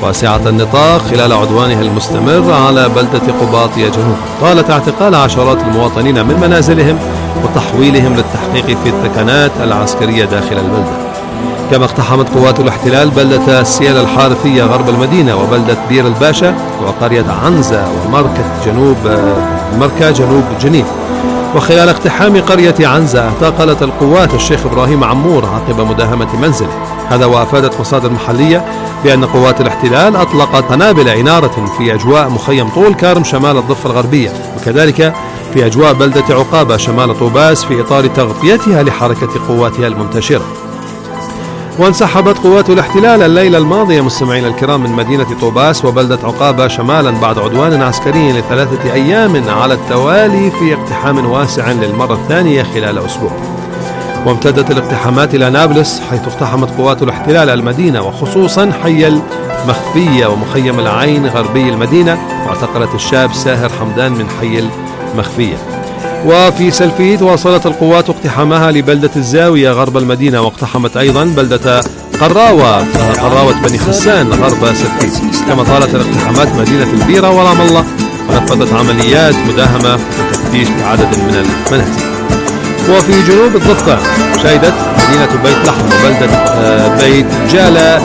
واسعة النطاق خلال عدوانها المستمر على بلدة قباطية جنوب. طالت اعتقال عشرات المواطنين من منازلهم وتحويلهم للتحقيق في الثكنات العسكرية داخل البلدة. كما اقتحمت قوات الاحتلال بلدة السيل الحارثية غرب المدينة وبلدة بير الباشا وقرية عنزة ومركة جنوب جنيف. وخلال اقتحام قرية عنزة اعتقلت القوات الشيخ إبراهيم عمور عقب مداهمة منزله. هذا وأفادت مصادر محلية بأن قوات الاحتلال أطلقت قنابل عنارة في أجواء مخيم طول كارم شمال الضفة الغربية، وكذلك في أجواء بلدة عقابة شمال طوباس في إطار تغطيتها لحركة قواتها المنتشرة. وانسحبت قوات الاحتلال الليلة الماضية مستمعين الكرام من مدينة طوباس وبلدة عقابة شمالا بعد عدوان عسكري ل3 أيام على التوالي في اقتحام واسع للمرة الثانية خلال أسبوع. وامتدت الاقتحامات إلى نابلس حيث اقتحمت قوات الاحتلال المدينة وخصوصا حي المخفية ومخيم العين غربي المدينة، واعتقلت الشاب ساهر حمدان من حي المخفية. وفي سلفيت واصلت القوات اقتحامها لبلدة الزاوية غرب المدينة، واقتحمت أيضا بلدة قراوة بني خسان غرب سلفيت. كما طالت الاقتحامات مدينة البيرة ورام الله، ونفذت عمليات مداهمة وتفتيش بعدد من المنازل. وفي جنوب الضفة شهدت مدينة بيت لحم وبلدة بيت جالة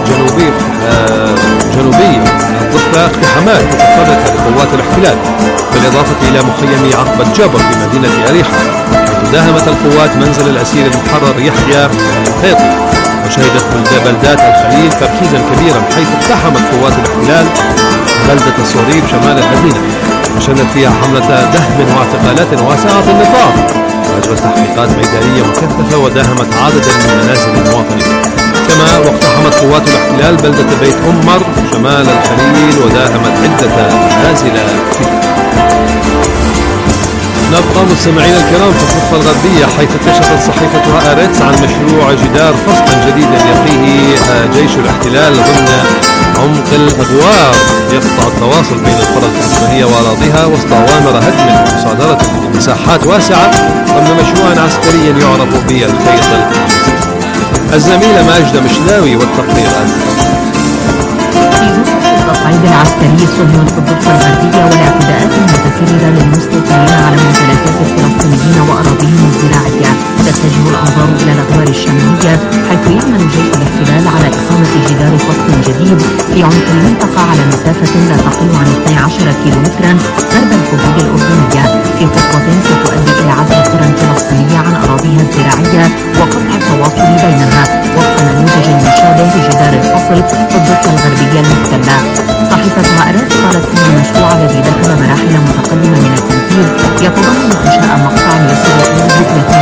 جنوبي الضفة اقتحامات متفرقة لقوات الاحتلال، بالإضافة إلى مخيم عقبة جبر في مدينة أريحة، حيث داهمت القوات منزل الأسير المحرر يحيى الخيطي. وشهدت بلدات الخليل تركيزا كبيرا حيث اقتحمت قوات الاحتلال بلدة الصريف شمال المدينة، وشنت فيها حملة دهم واعتقالات واسعة النطاق، وأجرت تحقيقات ميدانية مكثفة وداهمت عددا من منازل المواطنين. كما واقتحمت قوات الاحتلال بلدة بيت أمر شمال الخليل وداهمت عدة منازل فيها. نبقى مستمعين الكرام في الضفة الغربية حيث كشفت صحيفة هآرتس عن مشروع جدار فصل جديد يقيه جيش الاحتلال ضمن عمق الأدوار يقطع التواصل بين القرى الفلسطينية وأراضيها وسط أوامر هدم ومصادرة مساحات واسعة ضمن مشروع عسكري يعرف بالخيط الخامس. الزميلة ماجدة مشلاوي والتقرير التصعيد العسكري الصهيوني في الضفة الغربية والاعتداءات المتكررة للمستوطنين على ممتلكات الفلسطينيين وأراضيهم الزراعية تتجه الأنظار إلى الأغوار الشمالية، حيث يعمل جيش الاحتلال على إقامة جدار فصل جديد في عمق المنطقة على مسافة لا تقل عن 12 كيلومترا غرب الحدود الأردنية، في خطوة ستؤدي إلى عزل القرى الفلسطينية عن أراضيها الزراعية وقطع التواصل بينها وفق نموذج مشابه لجدار الفصل في الضفة الغربية المحتلة. صحيفة هآرتس قالت إن المشروع الذي دخل مراحل متقدمة من التنفيذ يتضمن إنشاء مقطع يصل إلى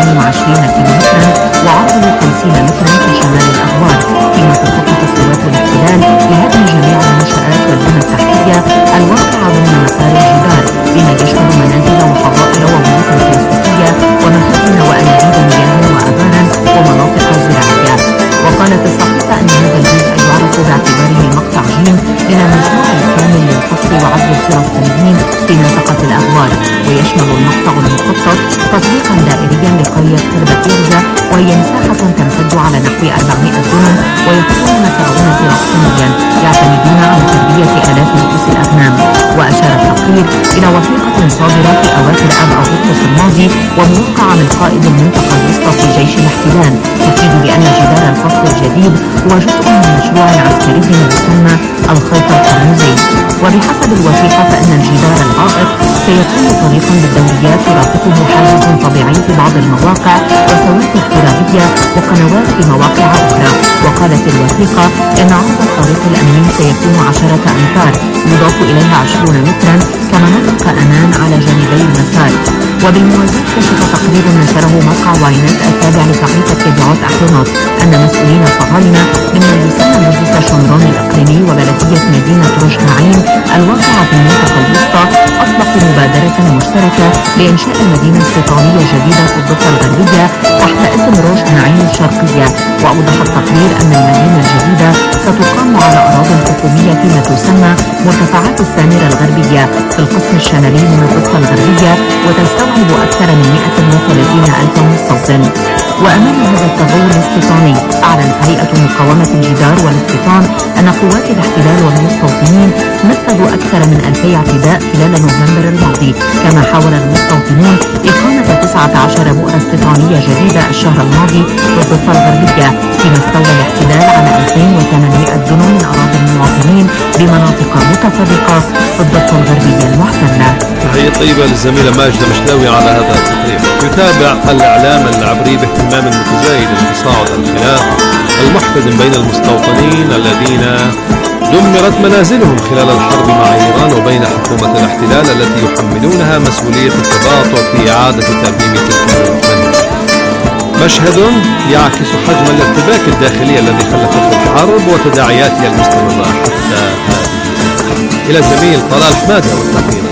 22 كيلومترا وعرضه 50 مترا في شمال الأغوار، فيما تخطط قوات الاحتلال لهدم جميع المنشآت والبنى التحتية الواقعة ضمن مسار الجدار، بما يشمل منازل وحظائر وبيوتا فلسطينية ومخازن وأنابيب مياه وآذانا ومناطق زراعية. وقالت الصحيفة أن هذا الجزء يعرف باعتباره المقطع جيم من المشروع الكامل للفصل وعزل الفلسطينيين في منطقة الأغوار، ويشمل المقطع المخطط تطبيقا دائريا لقرية خربة يرزة، وهي مساحة تمتد على نحو 400 دونم ويقوم 70 فلسطينيا يعتمدون على تربية آلاف رؤوس الأغنام. وأشار التقرير إلى وثيقة صادرة في أواخر آب أغسطس الماضي وموقعة من قائد المنطقة الوسطى في جيش الاحتلال تفيد بأن جدار الفصل الجديد هو جزء من مشروع عسكري يسمى الخيط القرمزي. وبحسب الوثيقة فإن الجدار العائق سيكون طريقا بالدوريات يرافقه حاجز طبيعي في بعض المواقع وسواتف كهربائية وقنوات في مواقع أخرى. وقالت الوثيقة إن عرض الطريق الأمين سيكون 10 أمتار يضاف إليها 20 مترا كمناطق أمان على جانبي المسار. وبالموازاة كشف تقرير نشره موقع واينت التابع لصحيفة يدعوت أحرنوت أن مسؤولين صهاينة ممن يسمى مجلس شمرون الإقليمي وبلدية مدينة روش نعيم الواقعة في المنطقة الوسطى أطلقوا مبادرة مشتركة لإنشاء مدينة استيطانية جديدة في الضفة الغربية تحت اسم روش نعيم الشرقية. وأوضح التقرير أن المدينة الجديدة ستقام على أراضٍ حكومية فيما تسمى مرتفعات السامرة الغربية في القسم الشمالي من الضفة الغربية، وتستوعب أكثر من 130,000 مستوطن. وأمام هذا التغير الاستيطاني أعلنت هيئة مقاومة الجدار والاستيطان أن قوات الاحتلال والمستوطنين نفذوا أكثر من 2000 اعتداء خلال نوفمبر الماضي. كما حاول المستوطنون إقامة 19 بؤرة استيطانية جديدة الشهر الماضي بالضفة الغربية، فيما استولى الاحتلال على 2800 دنم من أراضي المواطنين بمناطق متفرقة في الضفة الغربية المحتلة. تحية طيبة للزميلة ماجدة مشلاوي على هذا التقرير. يتابع الإعلام العبري باهتمام متزايد بتصاعد الخلاف المحتدم بين المستوطنين الذين دمرت منازلهم خلال الحرب مع إيران وبين حكومة الاحتلال التي يحملونها مسؤولية التباطؤ في إعادة ترميم تلك المنازل. مشهد يعكس حجم الارتباك الداخلي الذي خلفته الحرب وتداعياتها المستمرة حتى هذه اللحظة. إلى الزميل طلال حمادة والتقرير.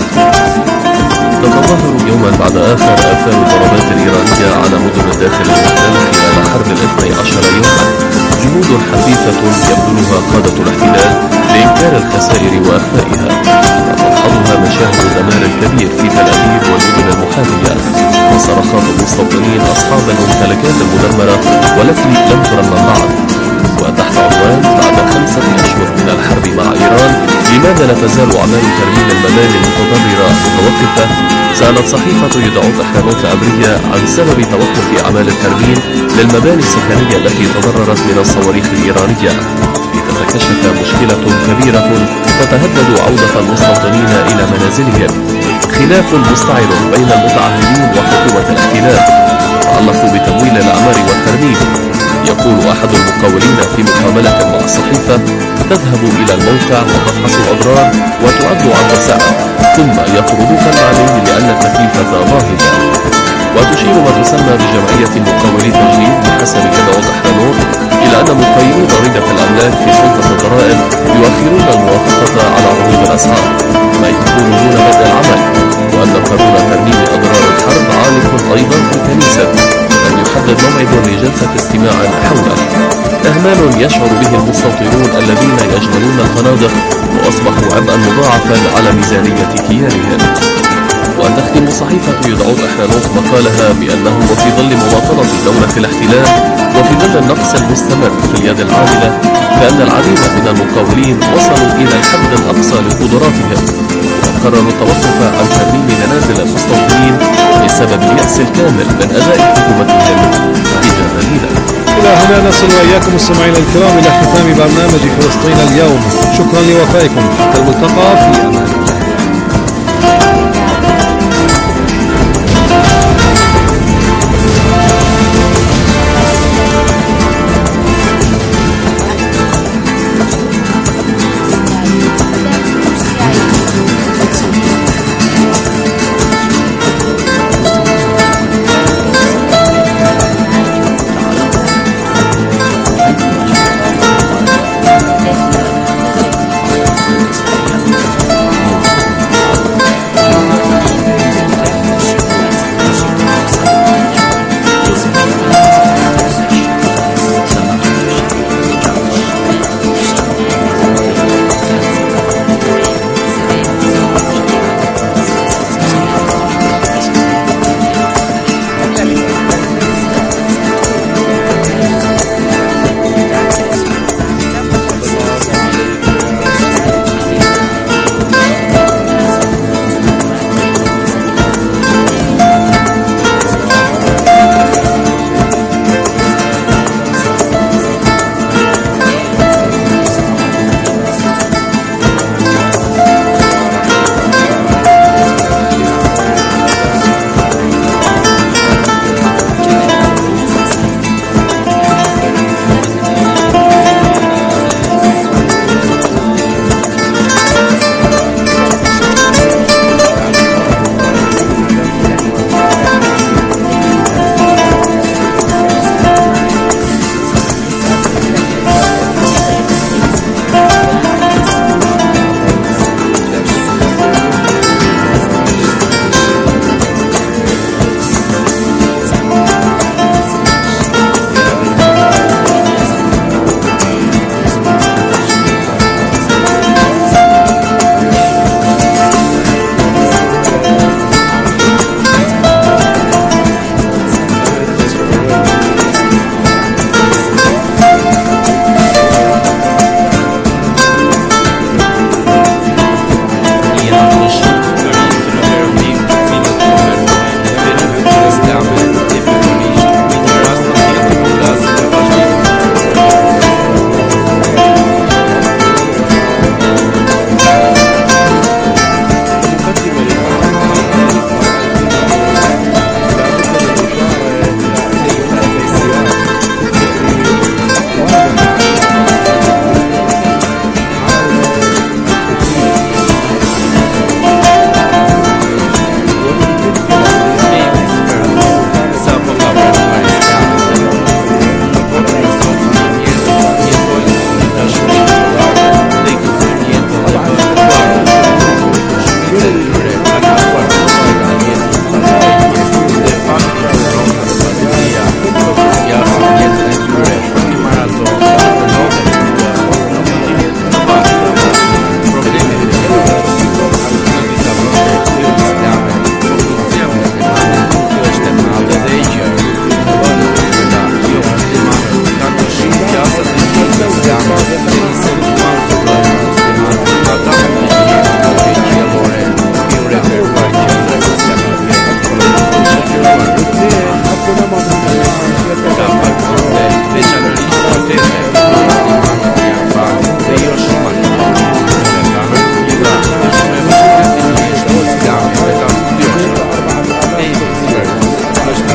تتظاهر يوما بعد آخر آثار الضربات الإيرانية على مدن الداخل المحتل خلال حرب 12 يوما جهود حثيثة يبذلها قادة الاحتلال لإنكار الخسائر وأخفائها. تلحظها مشاهد دمار كبير في تل أبيب والمدن المحاذية وصرخات المستوطنين أصحاب الممتلكات المدمرة والتي لم ترمم بعد. وتحت عنوان بعد 5 أشهر من الحرب مع إيران لماذا لا تزال أعمال ترميم المباني المتضررة متوقفة؟ سألت صحيفة يدعوت أحرنوت أبرية عن سبب توقف أعمال الترميم للمباني السكنية التي تضررت من الصواريخ الإيرانية، لتتكشف مشكلة كبيرة تتهدد عودة المستوطنين إلى منازلهم. خلاف مستعر بين المتعهدين وحكومة الاحتلال يتعلق بتمويل الأعمار والترميم. يقول أحد المقاولين في مقابلة مع الصحيفة: تذهب إلى الموقع وتفحص الأضرار وتعد عنه سعر ثم يطردك المعني لأن التكلفة ظاهرة. وتشير ما تسمى بجمعية مقاولي التجديد بحسب يدعوت أحرنوت إلى أن مقيمي ضريبة الأملاك في سلطة الضرائب يؤخرون الموافقة على عروض الأسعار ما يكون دون بدء العمل، وأن قانون ترميم أضرار الحرب عالق أيضا في الكنيسة لم يحدد موعد لجلسة استماع حوله. إهمال يشعر به المستوطنون الذين يشغلون الخنادق وأصبحوا عبئا مضاعفا على ميزانية كيانهم. وتختم صحيفة يدعوت أحرنوت مقالها بأنه وفي ظل مواطنة دولة الاحتلال وفي ظل النقص المستمر في اليد العاملة فإن العديد من المقاولين وصلوا إلى الحد الأقصى لقدراتهم وقرروا التوقف عن ترميم منازل المستوطنين بسبب اليأس الكامل من أداء حكومتهم هذه الذليلة. إلى هنا نصل وإياكم مستمعينا الكرام إلى ختام برنامج فلسطين اليوم. شكرا لوفائكم، حتى الملتقى في أمان الله.